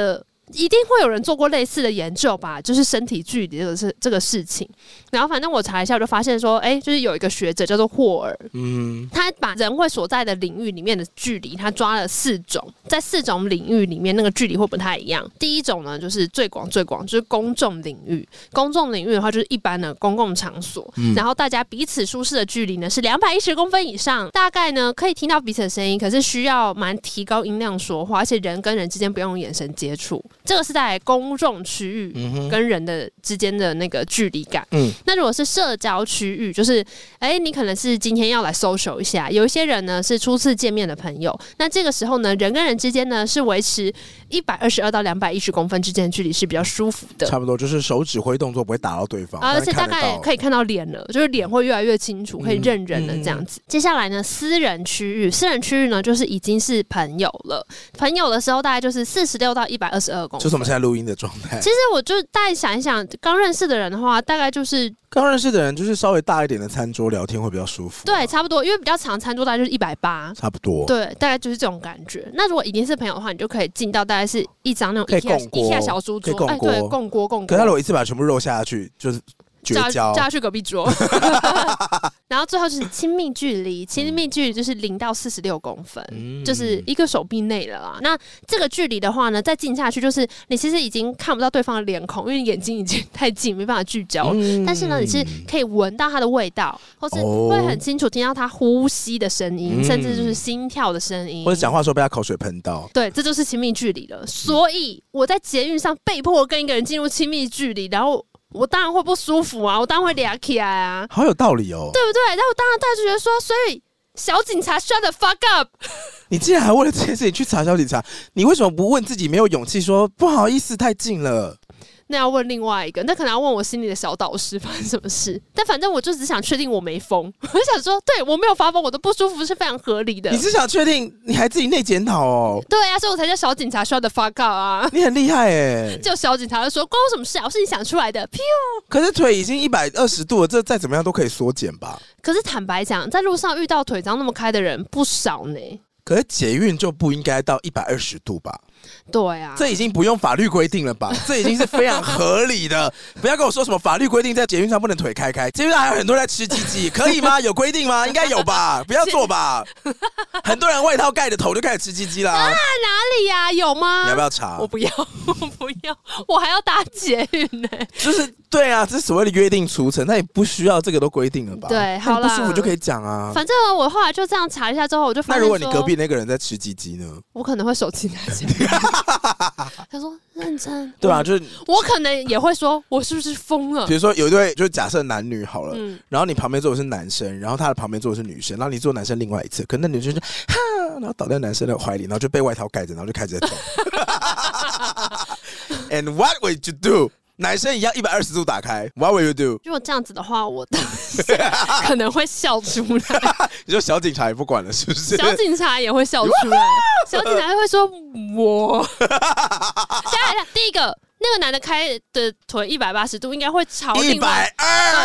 一定会有人做过类似的研究吧，就是身体距离这个事情。然后反正我查一下，我就发现说，就是有一个学者叫做霍尔，他把人会所在的领域里面的距离，他抓了4种，在4种领域里面，那个距离会不太一样。第一种呢，就是最广，就是公众领域。公众领域的话，就是一般的公共场所，然后大家彼此舒适的距离呢是210公分以上，大概呢可以听到彼此的声音，可是需要蛮提高音量说话，而且人跟人之间不用用眼神接触。这个是在公众区域跟人的之间的那个距离感。那如果是社交区域，就是你可能是今天要来 social 一下，有一些人呢是初次见面的朋友，那这个时候呢，人跟人之间呢是维持122到210公分之间的距离是比较舒服的， 差不多就是手指挥动作不会打到对方， 而且大概可以看到脸了，就是脸会越来越清楚，可以认人了这样子。接下来呢，私人区域呢就是已经是朋友了，朋友的时候大概就是46到122公分， 就是我们现在录音的状态。 其实我就大概想一想，刚认识的人的话，大概就是刚认识的人，就是稍微大一点的餐桌聊天会比较舒服。 对，差不多，因为比较长餐桌大概就是180，差不多。 对，大概就是这种感觉。那如果已经是朋友的话，你就可以进到大概是一张那种 IKEA 小书桌，对，共锅。 可是他如果一次把全部肉下下去，就是绝交， 叫他去隔壁桌。然后最后就是亲密距离，亲密距离就是0到46公分，就是一个手臂内了啦。那这个距离的话呢，再近下去，就是你其实已经看不到对方的脸孔，因为眼睛已经太近，没办法聚焦。但是呢，你是可以闻到他的味道，或是会很清楚听到他呼吸的声音，甚至就是心跳的声音， 或者讲话的时候被他口水喷到。 对，这就是亲密距离了。所以我在捷运上被迫跟一个人进入亲密距离，然后我当然会不舒服啊，我当然会俩起来啊， 好有道理哦， 对不对？然后我当然就觉得说，所以小警察 shut the fuck up。 你竟然还为了这件事情去查小警察，你为什么不问自己没有勇气说不好意思太近了？ 那要问另外一个，那可能要问我心里的小导师发生什么事。但反正我就只想确定我没疯，我就想说，对我没有发疯，我的不舒服是非常合理的。 你是想确定，你还自己内检讨哦？ 对啊，所以我才叫小警察 shut the fuck up 啊！ 你很厉害哎！ 就小警察就说关我什么事啊？我是你想出来的。 可是腿已经120度了，这再怎么样都可以缩减吧？ 可是坦白讲，在路上遇到腿长那么开的人不少呢。 可是捷运就不应该到120度吧？ 对啊， 这已经不用法律规定了吧？这已经是非常合理的。不要跟我说什么法律规定在捷运上不能腿开，捷运上还有很多人在吃鸡鸡，可以吗？有规定吗？应该有吧？不要做吧。很多人外套盖着头就开始吃鸡鸡啦。 哪里呀？有吗？ 你要不要查？ 我不要，我还要搭捷运呢。 就是对啊，这是所谓的约定俗成，那也不需要这个都规定了吧？ 对，好啦， 不舒服就可以讲啊。 反正我后来就这样查一下之后，我就发现， 那如果你隔壁那个人在吃鸡鸡呢？我可能会手机拿起来。他说认真， 对啊，就是我可能也会说，我是不是疯了？ 比如说有一对，就假设男女好了，然后你旁边坐的是男生，然后他的旁边坐的是女生，然后你坐男生另外一侧，可能那女生就哈，然后倒在男生的怀里，然后就被外套盖着，然后就开始在动。And what would you do？男生一样120度打开 ，What will you do？ 如果这样子的话，我可能会笑出来。 你说小警察也不管了，是不是？ 小警察也会笑出来，小警察会说我。第一个。那个男的开的腿180度，应该会朝另外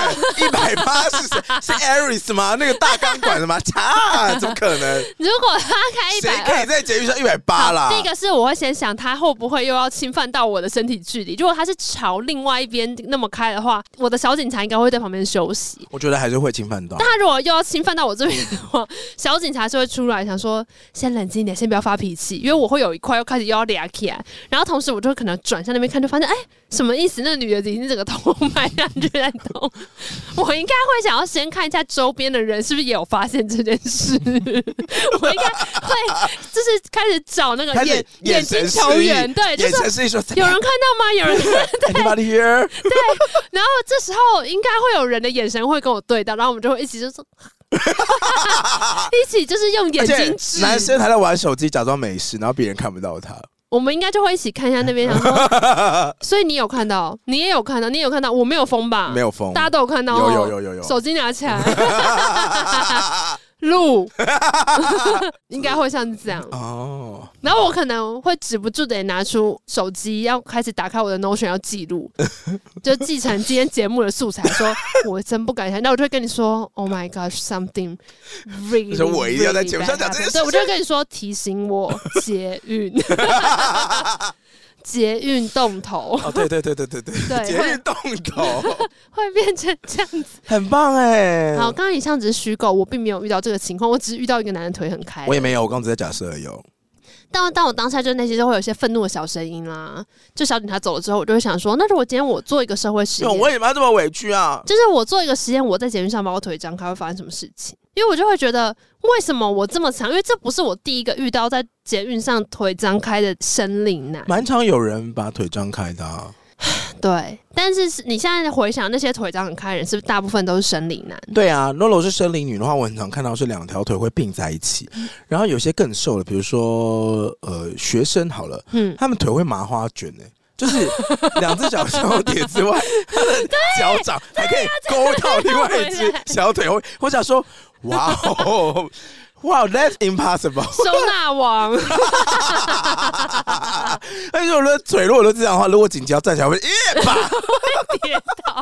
180是 Aris 吗？那个大钢管的吗？怎么可能？ 如果他开120， 谁可以在捷运上180啦？ 第一个是我会先想他会不会又要侵犯到我的身体距离。如果他是朝另外一边那么开的话，我的小警察应该会在旁边休息。 我觉得还是会侵犯到。 但他如果又要侵犯到我这边的话，小警察是会出来想说先冷静一点，先不要发脾气，因为我会有一块又开始又要俩起来，然后同时我就可能转向那边看，就发现什么意思？那个女的已经整个头埋上去在动。我应该会想要先看一下周边的人是不是也有发现这件事。我应该会就是开始找那个眼睛球员，对，就是有人看到吗？有人 Anybody here？ 对，然后这时候应该会有人的眼神会跟我对到，然后我们就会一起就说。一起就是用眼睛指， 男生还在玩手机假装没事，然后别人看不到他。 我们应该就会一起看一下那边，想说，所以你有看到，你也有看到，你也有看到，我没有疯吧？ 没有疯， 大家都有看到、 哦，有， 手机拿起来，录，应该会像这样哦。然后我可能会止不住的拿出手机，要开始打开我的 Notion 要记录，就继承今天节目的素材。说我真不敢想，那我就会跟你说 ，Oh my gosh, something really， 说我一定要在节目上讲这件事情。 对，我就会跟你说提醒我捷运。 捷运洞头。 哦，对，捷运洞头会变成这样子， 很棒哎。 好，刚刚以上只是虚构，我并没有遇到这个情况，我只是遇到一个男人腿很开。 我也没有，我刚刚只在假设而已。 但我当下就内心就会有一些愤怒的小声音啦。就小警察走了之后，我就会想说，那如果今天我做一个社会实验， 我为什么要这么委屈啊？ 就是我做一个实验，我在捷运上把我腿张开，会发生什么事情？因为我就会觉得，为什么我这么长？因为这不是我第一个遇到在捷运上腿张开的生理男， 蛮常有人把腿张开的啊。 对，但是你现在回想那些腿张很开的人，是不是大部分都是生理男？ 对啊 ，Lolo 是生理女的话，我很常看到是两条腿会并在一起，然后有些更瘦的，比如说学生好了，他们腿会麻花卷就是两只脚相叠之外，他的脚掌还可以勾到另外一只小腿。我想说，哇哦。Wow, that's impossible！ 收纳王， 但是我的腿如果都这样的话，如果紧急要站起来，会吧， 会跌倒。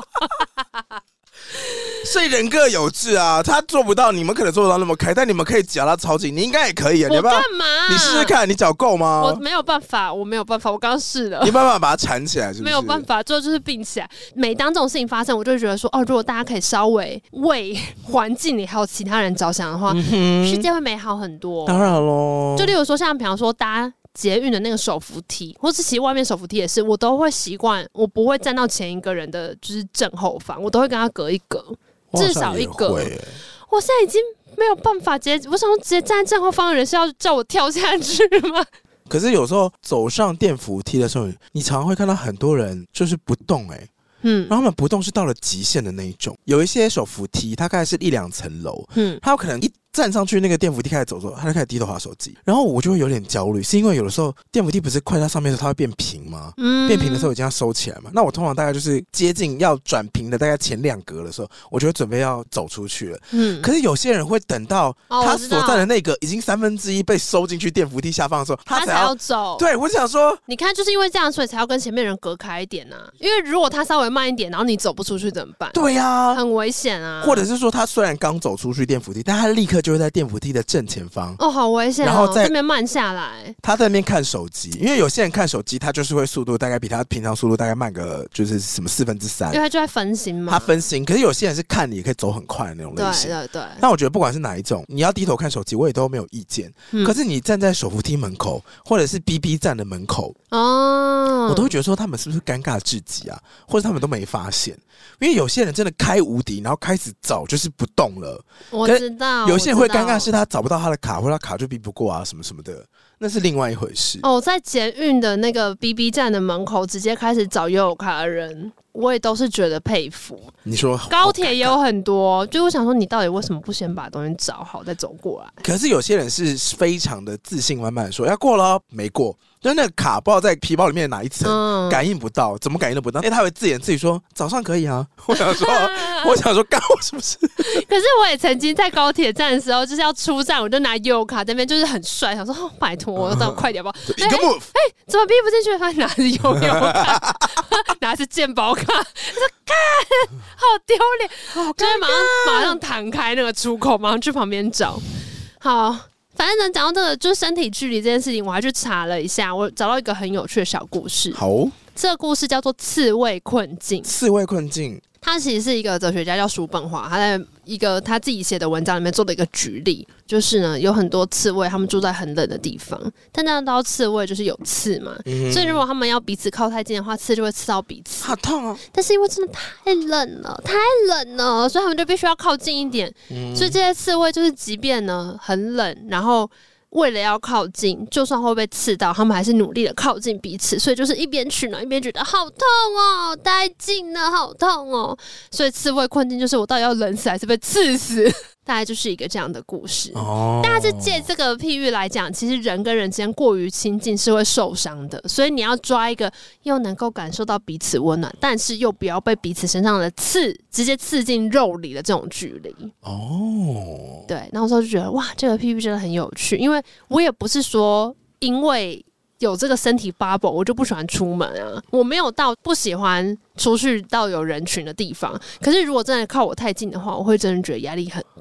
所以人各有志啊，他做不到，你们可能做不到那么开，但你们可以脚他超紧，你应该也可以啊。 我干嘛？ 你试试看，你脚够吗？ 我没有办法，我刚刚试了。 你办法把它缠起来，是不是？ 没有办法，最后就是并起来。每当这种事情发生，我就会觉得说，如果大家可以稍微为环境里还有其他人着想的话，世界会美好很多。 当然咯， 就例如说，像比方说搭捷运的那个手扶梯，或是其实外面手扶梯也是，我都会习惯，我不会站到前一个人的就是正后方，我都会跟他隔一隔，至少一个。我现在已经没有办法我想说直接站在正后方的人是要叫我跳下去吗？ 可是有时候走上电扶梯的时候，你常常会看到很多人就是不动然后他们不动是到了极限的那一种。有一些手扶梯，它大概是1-2层楼，它有可能一站上去那个电扶梯开始走的时候，他就开始低头滑手机，然后我就会有点焦虑，是因为有的时候电扶梯不是快到上面的时候它会变平吗？变平的时候已经要收起来嘛。那我通常大概就是接近要转平的大概前2格的时候，我就会准备要走出去了。可是有些人会等到他所站的那个已经1/3被收进去电扶梯下方的时候，他才要走。 对，我想说， 你看，就是因为这样，所以才要跟前面人隔开一点啊。因为如果他稍微慢一点，然后你走不出去怎么办？ 对啊， 很危险啊。 或者是说，他虽然刚走出去电扶梯，但他立刻就会在电扶梯的正前方。 好危险！然后在那边慢下来， 他在那边看手机，因为有些人看手机，他就是会速度大概比他平常速度大概慢个就是什么3/4， 因为他就在分心嘛。 他分心，可是有些人是看你也可以走很快的那种类型。 对。 但我觉得不管是哪一种，你要低头看手机，我也都没有意见。可是你站在手扶梯门口，或者是 BB 站的门口，我都会觉得说他们是不是尴尬至极啊，或者他们都没发现。因为有些人真的开无敌，然后开始找就是不动了。 我知道。 有些人会尴尬是他找不到他的卡，或者他卡就逼不过啊，什么什么的，那是另外一回事。 在捷运的那个 BB 站的门口直接开始找悠游卡的人，我也都是觉得佩服。 你说高铁也有很多，就我想说，你到底为什么不先把东西找好再走过来？ 可是有些人是非常的自信满满的说要过了，没过。就是那个卡不知道在皮包里面哪一层，感应不到，怎么感应都不到。他会自言自语说早上可以啊。我想说干我什么事？ 可是我也曾经在高铁站的时候，就是要出站，我就拿悠游卡这边就是很帅，想说拜托，我等快点吧。 一个 move， 怎么逼不进去？发现拿着悠游卡，拿着健保卡，说看好丢脸，就是马上弹开那个出口，马上去旁边找。好。反正讲到这个，就是身体距离这件事情，我还去查了一下，我找到一个很有趣的小故事。 好， 这个故事叫做刺猬困境。 刺猬困境， 他其实是一个哲学家叫叔本华，他在一个他自己写的文章里面做的一个举例，就是呢有很多刺猬，他们住在很冷的地方，但大家都知道刺猬就是有刺嘛，所以如果他们要彼此靠太近的话，刺就会刺到彼此， 好痛哦。 但是因为真的太冷了，所以他们就必须要靠近一点，所以这些刺猬就是即便呢很冷，然后为了要靠近，就算会被刺到，他们还是努力的靠近彼此，所以就是一边取暖一边觉得好痛哦，太近了，好痛哦。所以刺猬困境就是我到底要冷死还是被刺死？大概就是一个这样的故事。大家是借这个譬喻来讲，其实人跟人之间过于亲近是会受伤的，所以你要抓一个又能够感受到彼此温暖，但是又不要被彼此身上的刺直接刺进肉里的这种距离。对，然后我就觉得哇，这个譬喻真的很有趣，因为我也不是说因为有这个身体 bubble 我就不喜欢出门啊，我没有到不喜欢出去到有人群的地方，可是如果真的靠我太近的话，我会真的觉得压力很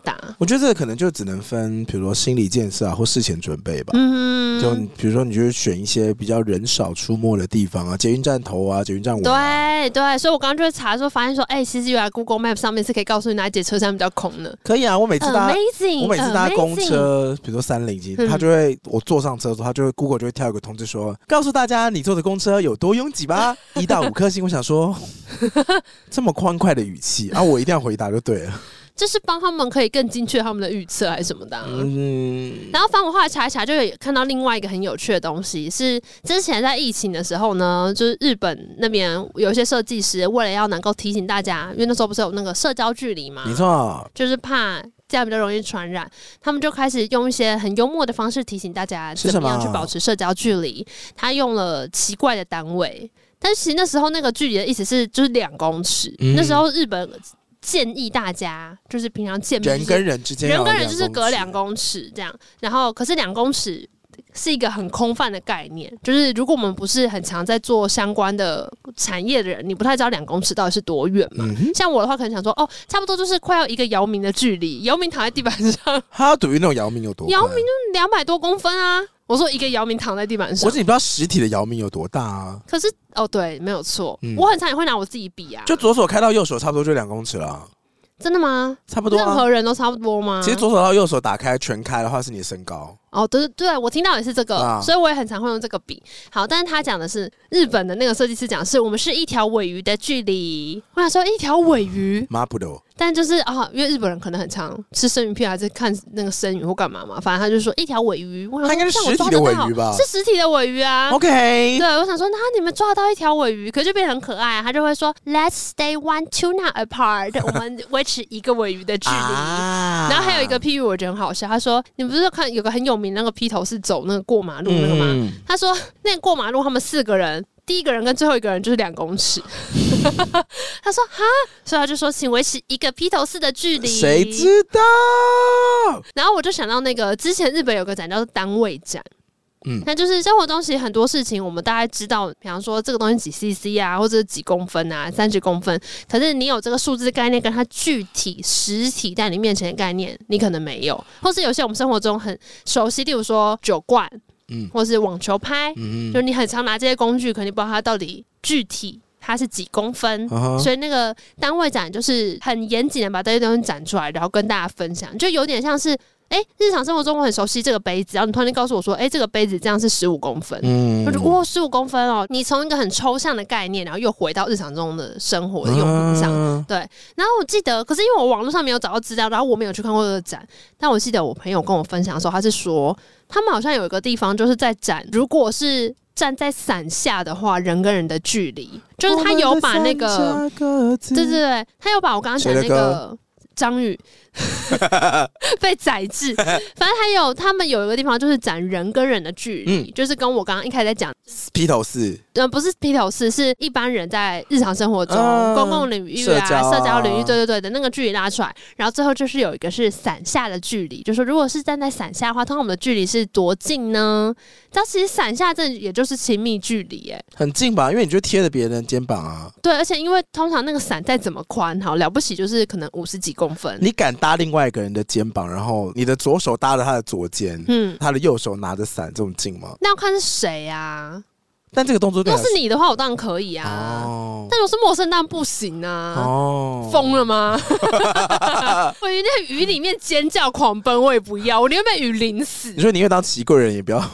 大。 我觉得这个可能就只能分，比如说心理建设啊，或事前准备吧。就比如说，你就选一些比较人少出没的地方啊，捷运站头啊，捷运站尾、啊。 对，所以我刚刚就查的时候发现说，其实原来 Google Map 上面是可以告诉你哪一节车厢比较空的。 可以啊，我每次搭公车，比如说307，他就会我坐上车的时候，他就会 Google 就会跳一个通知说，告诉大家你坐的公车有多拥挤吧，1到5颗星。我想说，这么欢快的语气啊，我一定要回答就对了。 这是帮他们可以更精确他们的预测还是什么的、然后反正我后来查一查，就有看到另外一个很有趣的东西，是之前在疫情的时候呢，就是日本那边有一些设计师为了要能够提醒大家，因为那时候不是有那个社交距离嘛， 没错， 就是怕这样比较容易传染，他们就开始用一些很幽默的方式提醒大家怎么样去保持社交距离。他用了奇怪的单位，但是其实那时候那个距离的意思是就是2公尺，那时候日本建议大家就是平常见面、 人跟人之间人跟人就是隔2公尺这样，然后可是2公尺是一个很空泛的概念，就是如果我们不是很常在做相关的产业的人，你不太知道2公尺到底是多远嘛。像我的话可能想说差不多就是快要一个姚明的距离，姚明躺在地板上， 他赌于那种姚明有多快？ 姚明就200多公分啊。我说一个姚明躺在地板上， 我是你不知道实体的姚明有多大啊。 可是对，没有错，我很常也会拿我自己比啊， 就左手开到右手差不多就2公尺了。 真的吗？ 差不多、啊， 任何人都差不多吗？ 其实左手到右手打开全开的话是你的身高。 对，我听到也是这个，所以我也很常会用这个比。好，但是他讲的是日本的那个设计师讲的是我们是1条鲔鱼的距离。我想说1条鲔鱼， 马不多。 但就是因为日本人可能很常吃生鱼片，还是看那个生鱼或干嘛嘛，反正他就说1条鲔鱼。我想说他应该是实体的鲔鱼吧？ 是实体的鲔鱼啊。 OK。 对，我想说，那你们抓到1条鲔鱼，可是就变得很可爱啊。他就会说 ，Let's stay one tuna apart， 我们维持1个鲔鱼的距离。然后还有一个譬喻，我觉得很好笑。他说，你不是看有个很有名的那个披头士走那个过马路那个吗？他说那个过马路他们4个人。第一个人跟最后一个人就是2公尺，他说哈，所以他就说请维持1个披头士的距离。 谁知道？ 然后我就想到那个之前日本有个展叫做单位展，那就是生活中其实很多事情我们大概知道，比方说这个东西几 cc 啊，或者几公分啊，30公分，可是你有这个数字概念跟它具体实体在你面前的概念，你可能没有，或是有些我们生活中很熟悉，例如说酒罐。或是网球拍，就你很常拿这些工具，可能你不知道它到底具体它是几公分，所以那个单位展就是很严谨的把这些东西展出来，然后跟大家分享，就有点像是日常生活中我很熟悉这个杯子，然后你突然间告诉我说这个杯子这样是15公分，我就15公分哦，你从一个很抽象的概念，然后又回到日常中的生活的用品上，对。然后我记得，可是因为我网络上没有找到资料，然后我没有去看过这个展，但我记得我朋友跟我分享的时候，他是说他们好像有一个地方就是在展，如果是站在伞下的话，人跟人的距离，就是他有把那个，对，他有把我刚刚讲那个张宇被宰制，反正他们有一个地方就是展人跟人的距离，就是跟我刚刚一开始在讲披头士， 不是披头士，是一般人在日常生活中、公共领域啊、社交领域，对的那个距离拉出来，然后最后就是有一个是伞下的距离，就是说如果是站在伞下的话，通常我们的距离是多近呢？但其实伞下这也就是亲密距离， 很近吧？因为你就贴着别人的肩膀啊。 对，而且因为通常那个伞再怎么宽，好了不起就是可能50几公分， 你敢搭另外一个人的肩膀，然后你的左手搭着他的左肩，他的右手拿着伞，这种近吗？ 那要看是谁啊。 但这个动作对如果是你的话，我当然可以啊。但如果是陌生，当然不行啊。疯了吗？我在雨里面尖叫狂奔，我也不要，我宁愿被雨淋死。 你说宁愿当奇贵人也不要，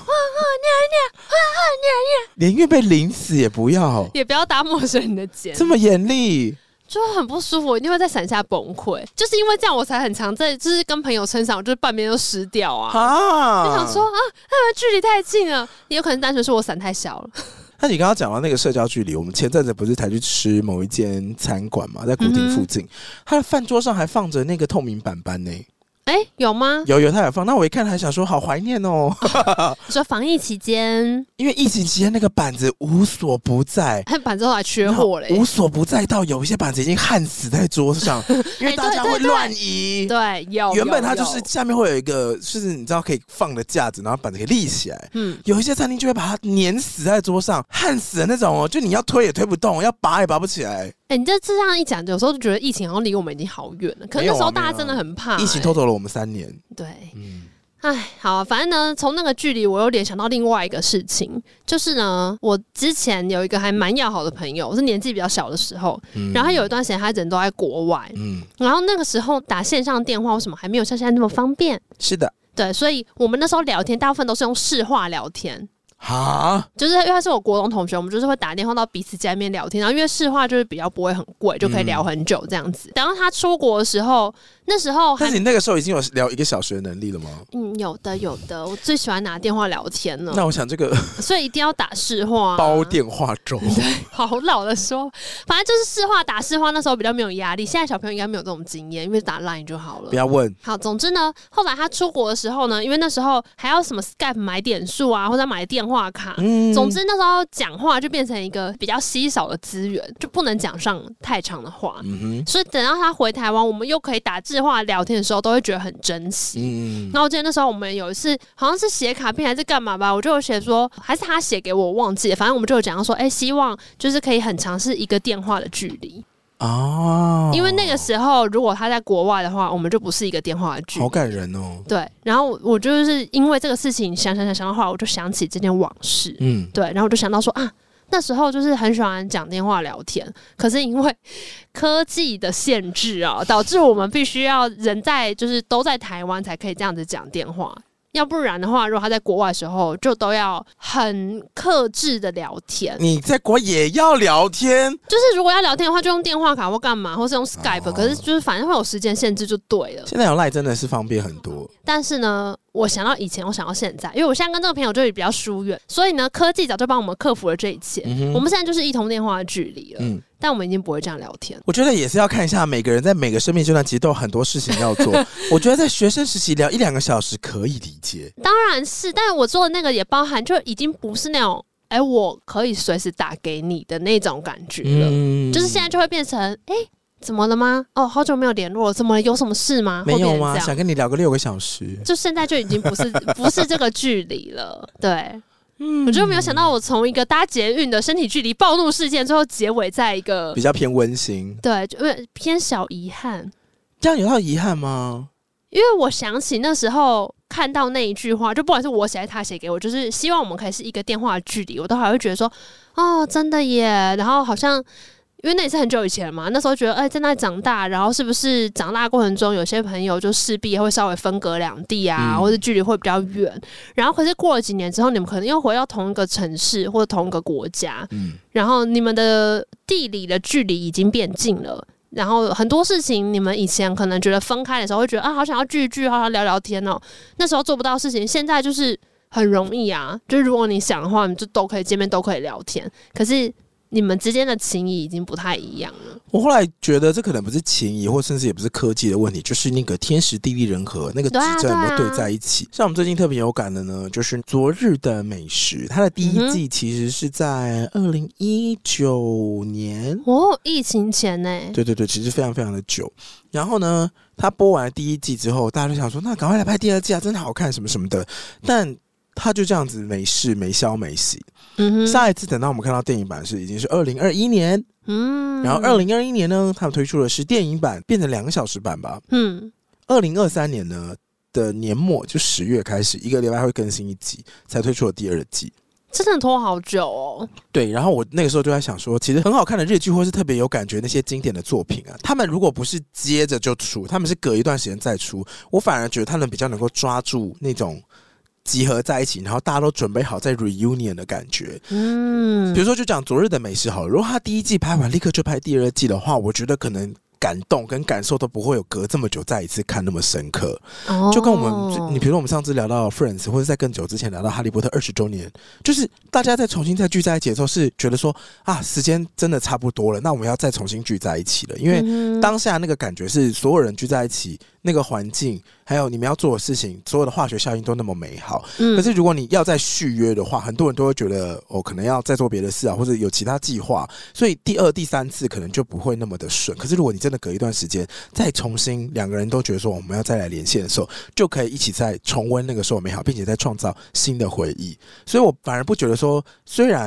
宁愿被淋死也不要， 也不要搭陌生人的肩， 这么严厉。 就很不舒服，我一定会在伞下崩溃。就是因为这样，我才很常在，就是跟朋友撑伞，我就是半边都湿掉啊。就想说他们距离太近了，也有可能单纯是我伞太小了。 那你刚刚讲到那个社交距离，我们前阵子不是才去吃某一间餐馆嘛，在古亭附近，他的饭桌上还放着那个透明板板呢。 有吗？ 有，他有放。那我一看还想说，好怀念哦。 你说防疫期间， 因为疫情期间那个板子无所不在， 板子后来缺货嘞， 无所不在到有一些板子已经焊死在桌上，因为大家会乱移。 对， 原本它就是下面会有一个，就是你知道可以放的架子，然后板子可以立起来。有一些餐厅就会把它粘死在桌上，焊死的那种哦，就你要推也推不动，要拔也拔不起来。 你这样一讲，有时候就觉得疫情好像离我们已经好远了。可是那时候大家真的很怕， 疫情偷走了我们3年。 对，好，反正呢，从那个距离，我有联想到另外一个事情，就是呢，我之前有一个还蛮要好的朋友，我是年纪比较小的时候，然后他有一段时间他人都在国外，然后那个时候打线上电话为什么还没有像现在那么方便？ 是的， 对，所以我们那时候聊天大部分都是用市话聊天。就是因为他是我国中同学，我们就是会打电话到彼此家里面聊天，然后因为市话就是比较不会很贵，就可以聊很久这样子。等到他出国的时候，那时候但是你那个时候已经有聊1个小时的能力了吗？ 有的，我最喜欢拿电话聊天了。 那我想这个， 所以一定要打市话， 包电话粥。 好老的说，反正就是市话打市话，那时候比较没有压力。现在小朋友应该没有这种经验，因为打 LINE 就好了。 不要问。 好，总之呢，后来他出国的时候呢，因为那时候还要什么 Skype 买点数啊，或者买电话卡。总之那时候讲话就变成一个比较稀少的资源，就不能讲上太长的话。所以等到他回台湾，我们又可以打字话聊天的时候，都会觉得很珍惜。然后我记得那时候我们有一次好像是写卡片还是干嘛吧，我就有写说，还是他写给我，忘记了，反正我们就有讲到说，希望就是可以很长是一个电话的距离。因为那个时候如果他在国外的话，我们就不是一个电话的距离。 好感人哦。 对，然后我就是因为这个事情想到话，我就想起这件往事。对，然后我就想到说那时候就是很喜欢讲电话聊天，可是因为科技的限制导致我们必须要人在就是都在台湾才可以这样子讲电话。要不然的话，如果他在国外的时候，就都要很克制的聊天。 你在国外也要聊天？ 就是如果要聊天的话，就用电话卡或干嘛，或是用 Skype。可是就是反正会有时间限制，就对了。 现在有 LINE 真的是方便很多。 但是呢，我想到以前，我想到现在，因为我现在跟这个朋友就比较疏远，所以呢，科技早就帮我们克服了这一切。我们现在就是一通电话的距离了。但我们已经不会这样聊天。我觉得也是要看一下每个人在每个生命阶段其实都有很多事情要做。我觉得在学生时期聊1-2个小时可以理解， 当然是，但是我做的那个也包含就已经不是那种我可以随时打给你的那种感觉了。就是现在就会变成怎么了吗？好久没有联络，怎么了？有什么事吗？ 没有吗？想跟你聊个6个小时， 就现在就已经不是这个距离了。对。我就没有想到，我从一个搭捷运的身体距离暴怒事件，最后结尾在一个比较偏温馨， 对，就偏小遗憾。 这样有到遗憾吗？ 因为我想起那时候看到那一句话，就不管是我写还是他写给我，就是希望我们可以是一个电话的距离，我都还会觉得说，真的耶。然后好像。因为那也是很久以前嘛，那时候觉得在那长大，然后是不是长大过程中有些朋友就势必会稍微分隔两地啊，或者距离会比较远。然后可是过了几年之后，你们可能又回到同一个城市或者同一个国家，然后你们的地理的距离已经变近了。然后很多事情，你们以前可能觉得分开的时候会觉得好想要聚一聚，好想聊聊天哦。那时候做不到的事情，现在就是很容易啊。就是如果你想的话，你就都可以见面，都可以聊天。可是你们之间的情谊已经不太一样了。我后来觉得这可能不是情谊，或甚至也不是科技的问题，就是那个天时地利人和，那个指针有没有对在一起。像我们最近特别有感的呢，就是《昨日的美食》，它的第一季其实是在2019年疫情前呢。 对，其实非常非常的久。然后呢，他播完了第一季之后，大家就想说，那赶快来拍第二季啊，真的好看什么什么的。但他就这样子没事没消没息。下一次等到我们看到电影版已经是2021年，然后2021年呢，他们推出的是电影版，变成2个小时版吧。2023年呢的年末就10月开始，一个礼拜会更新一集，才推出了第2季。 真的拖好久哦。 对，然后我那个时候就在想说，其实很好看的日剧或是特别有感觉那些经典的作品啊，他们如果不是接着就出，他们是隔一段时间再出，我反而觉得他们比较能够抓住那种集合在一起，然后大家都准备好在 reunion 的感觉。比如说就讲《昨日的美食》好了，如果他第一季拍完立刻就拍第2季的话，我觉得可能感动跟感受都不会有隔这么久再一次看那么深刻。就跟我们你比如说我们上次聊到 Friends， 或者在更久之前聊到哈利波特20周年，就是大家再重新再聚在一起的时候，是觉得说时间真的差不多了，那我们要再重新聚在一起了。因为当下那个感觉是所有人聚在一起，那个环境还有你们要做的事情，所有的化学效应都那么美好。可是如果你要再续约的话，很多人都会觉得可能要再做别的事啊，或者有其他计划，所以第2、第3次可能就不会那么的顺。可是如果你真的隔一段时间再重新2个人都觉得说我们要再来连线的时候，就可以一起再重温那个时候美好，并且再创造新的回忆。所以我反而不觉得说，虽然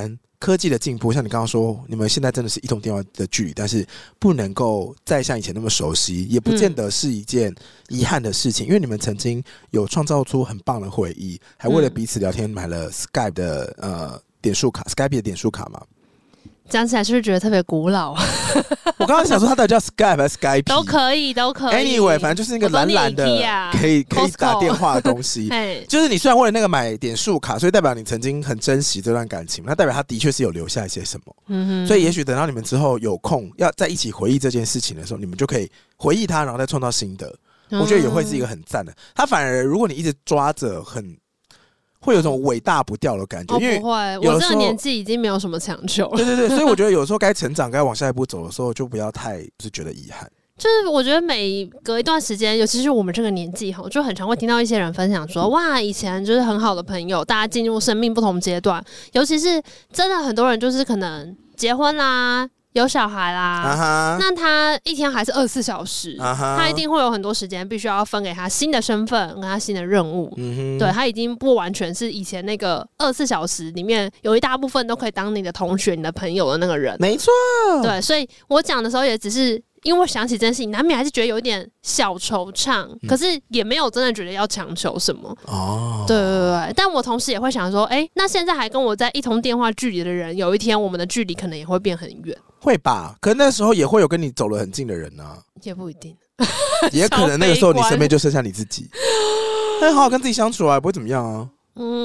科技的进步，像你刚刚说，你们现在真的是一通电话的距离，但是不能够再像以前那么熟悉，也不见得是一件遗憾的事情，因为你们曾经有创造出很棒的回忆，还为了彼此聊天买了 Skype 的点数卡 ，Skype 的点数卡嘛。 讲起来是不是觉得特别古老？ 我刚刚想说它到底叫 Skype 还是 Skype 都可以。 Anyway， 反正就是那个蓝蓝的可以打电话的东西。就是你虽然为了那个买点数卡，所以代表你曾经很珍惜这段感情，那代表他的确是有留下一些什么。所以也许等到你们之后有空要在一起回忆这件事情的时候，你们就可以回忆它，然后再创造新的。我觉得也会是一个很赞的。他反而如果你一直抓着会有种伟大不掉的感觉，因为不会，我这个年纪已经没有什么强求了。 对，所以我觉得有时候该成长、该往下一步走的时候，就不要太就是觉得遗憾。 就是我觉得每隔一段时间，尤其是我们这个年纪哈，就很常会听到一些人分享说，哇，以前就是很好的朋友，大家进入生命不同阶段，尤其是真的很多人就是可能结婚啦。有小孩啦，那他一天还是24小时，他一定会有很多时间必须要分给他新的身份跟他新的任务。对，他已经不完全是以前那个24小时里面有一大部分都可以当你的同学、你的朋友的那个人。 没错， 对，所以我讲的时候也只是因为我想起这件事情，难免还是觉得有一点小惆怅，可是也没有真的觉得要强求什么。对，但我同时也会想说，那现在还跟我在一通电话距离的人，有一天我们的距离可能也会变很远。 会吧，可是那时候也会有跟你走了很近的人啊， 也不一定， 也可能那个时候你身边就剩下你自己，很好好跟自己相处啊，不会怎么样啊。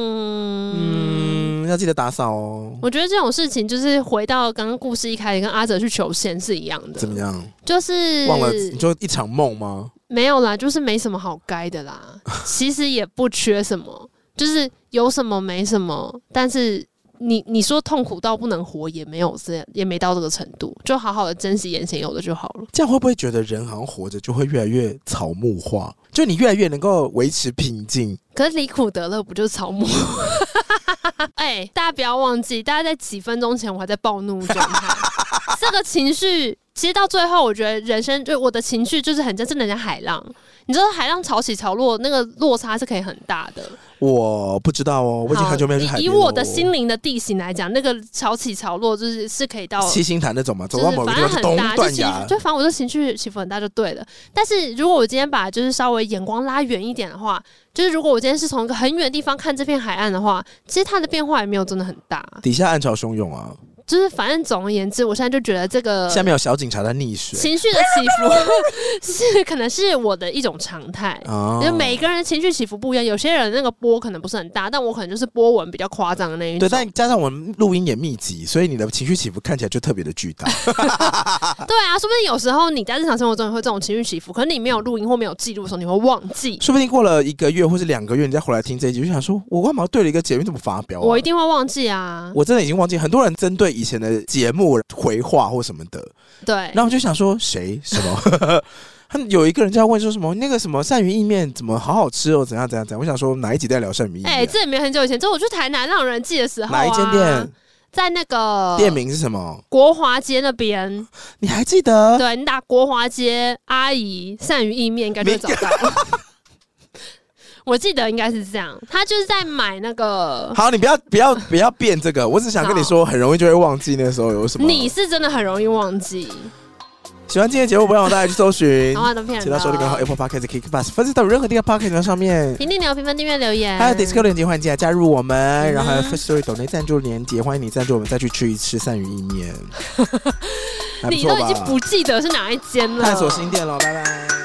要记得打扫哦。 我觉得这种事情就是回到刚刚故事一开始跟阿哲去求仙是一样的。 怎么样？ 就是忘了你就一场梦吗？ 没有啦，就是没什么好该的啦。其实也不缺什么，就是有什么没什么，但是。你说痛苦到不能活也没有也没到这个程度，就好好的珍惜眼前有的就好了。这样会不会觉得人好像活着就会越来越草木化？就你越来越能够维持平静。 可是离苦得乐不就是草木？大家不要忘记，大家在几分钟前我还在暴怒状态，这个情绪其实到最后，我觉得人生就我的情绪就是很真的像海浪。你知道海浪潮起潮落，那个落差是可以很大的。 我不知道哦，我已经很久没有去海边了。 以我的心灵的地形来讲，那个潮起潮落是可以到七星潭那种嘛，走到某个地方就咚断崖。 就反正我的情绪起伏很大就对了。但是如果我今天把就是稍微眼光拉远一点的话，就是如果我今天是从一个很远的地方看这片海岸的话，其实它的变化也没有真的很大。 底下暗潮汹涌啊。 就是反正总而言之，我现在就觉得这个下面有小警察在溺水， 情绪的起伏是可能是我的一种常态。就每个人的情绪起伏不一样，有些人那个波可能不是很大，但我可能就是波纹比较夸张的那一种。 对，但加上我们录音也密集，所以你的情绪起伏看起来就特别的巨大。 对啊，说不定有时候你在日常生活中也会这种情绪起伏，可是你没有录音或没有记录的时候，你会忘记。 说不定过了1个月或是2个月，你再回来听这一集，就想说我干嘛对了一个节目怎么发飙？ 我一定会忘记啊！ 我真的已经忘记。很多人针对以前的节目回话或什么的， 对， 然后我就想说谁什么，他有一个人就要问说什么那个什么鳝鱼意面怎么好好吃哦，怎样怎样怎样。我想说哪一集在聊鳝鱼意面？ 这也没很久以前，就我去台南让人记的时候哪一间店？ 在那个店名是什么？ 国华街那边， 你还记得？ 对，你打国华街阿姨鳝鱼意面应该就会找到。我记得应该是这样，他就是在买那个。 好，你不要变这个，我只想跟你说，很容易就会忘记那时候有什么。 你是真的很容易忘记。 喜欢今天的节目，不要忘大家去搜寻， 其他收听Apple Podcast、KKBOX， 分享到任何地方 Podcast 上面， 评论、评分、订阅、留言， 还有 Discord 链接，欢迎进来加入我们，然后还有 Firstory 抖内赞助链接，欢迎你赞助我们再去吃一吃鳝鱼意面。 你都已经不记得是哪一间了， 探索新店了，拜拜。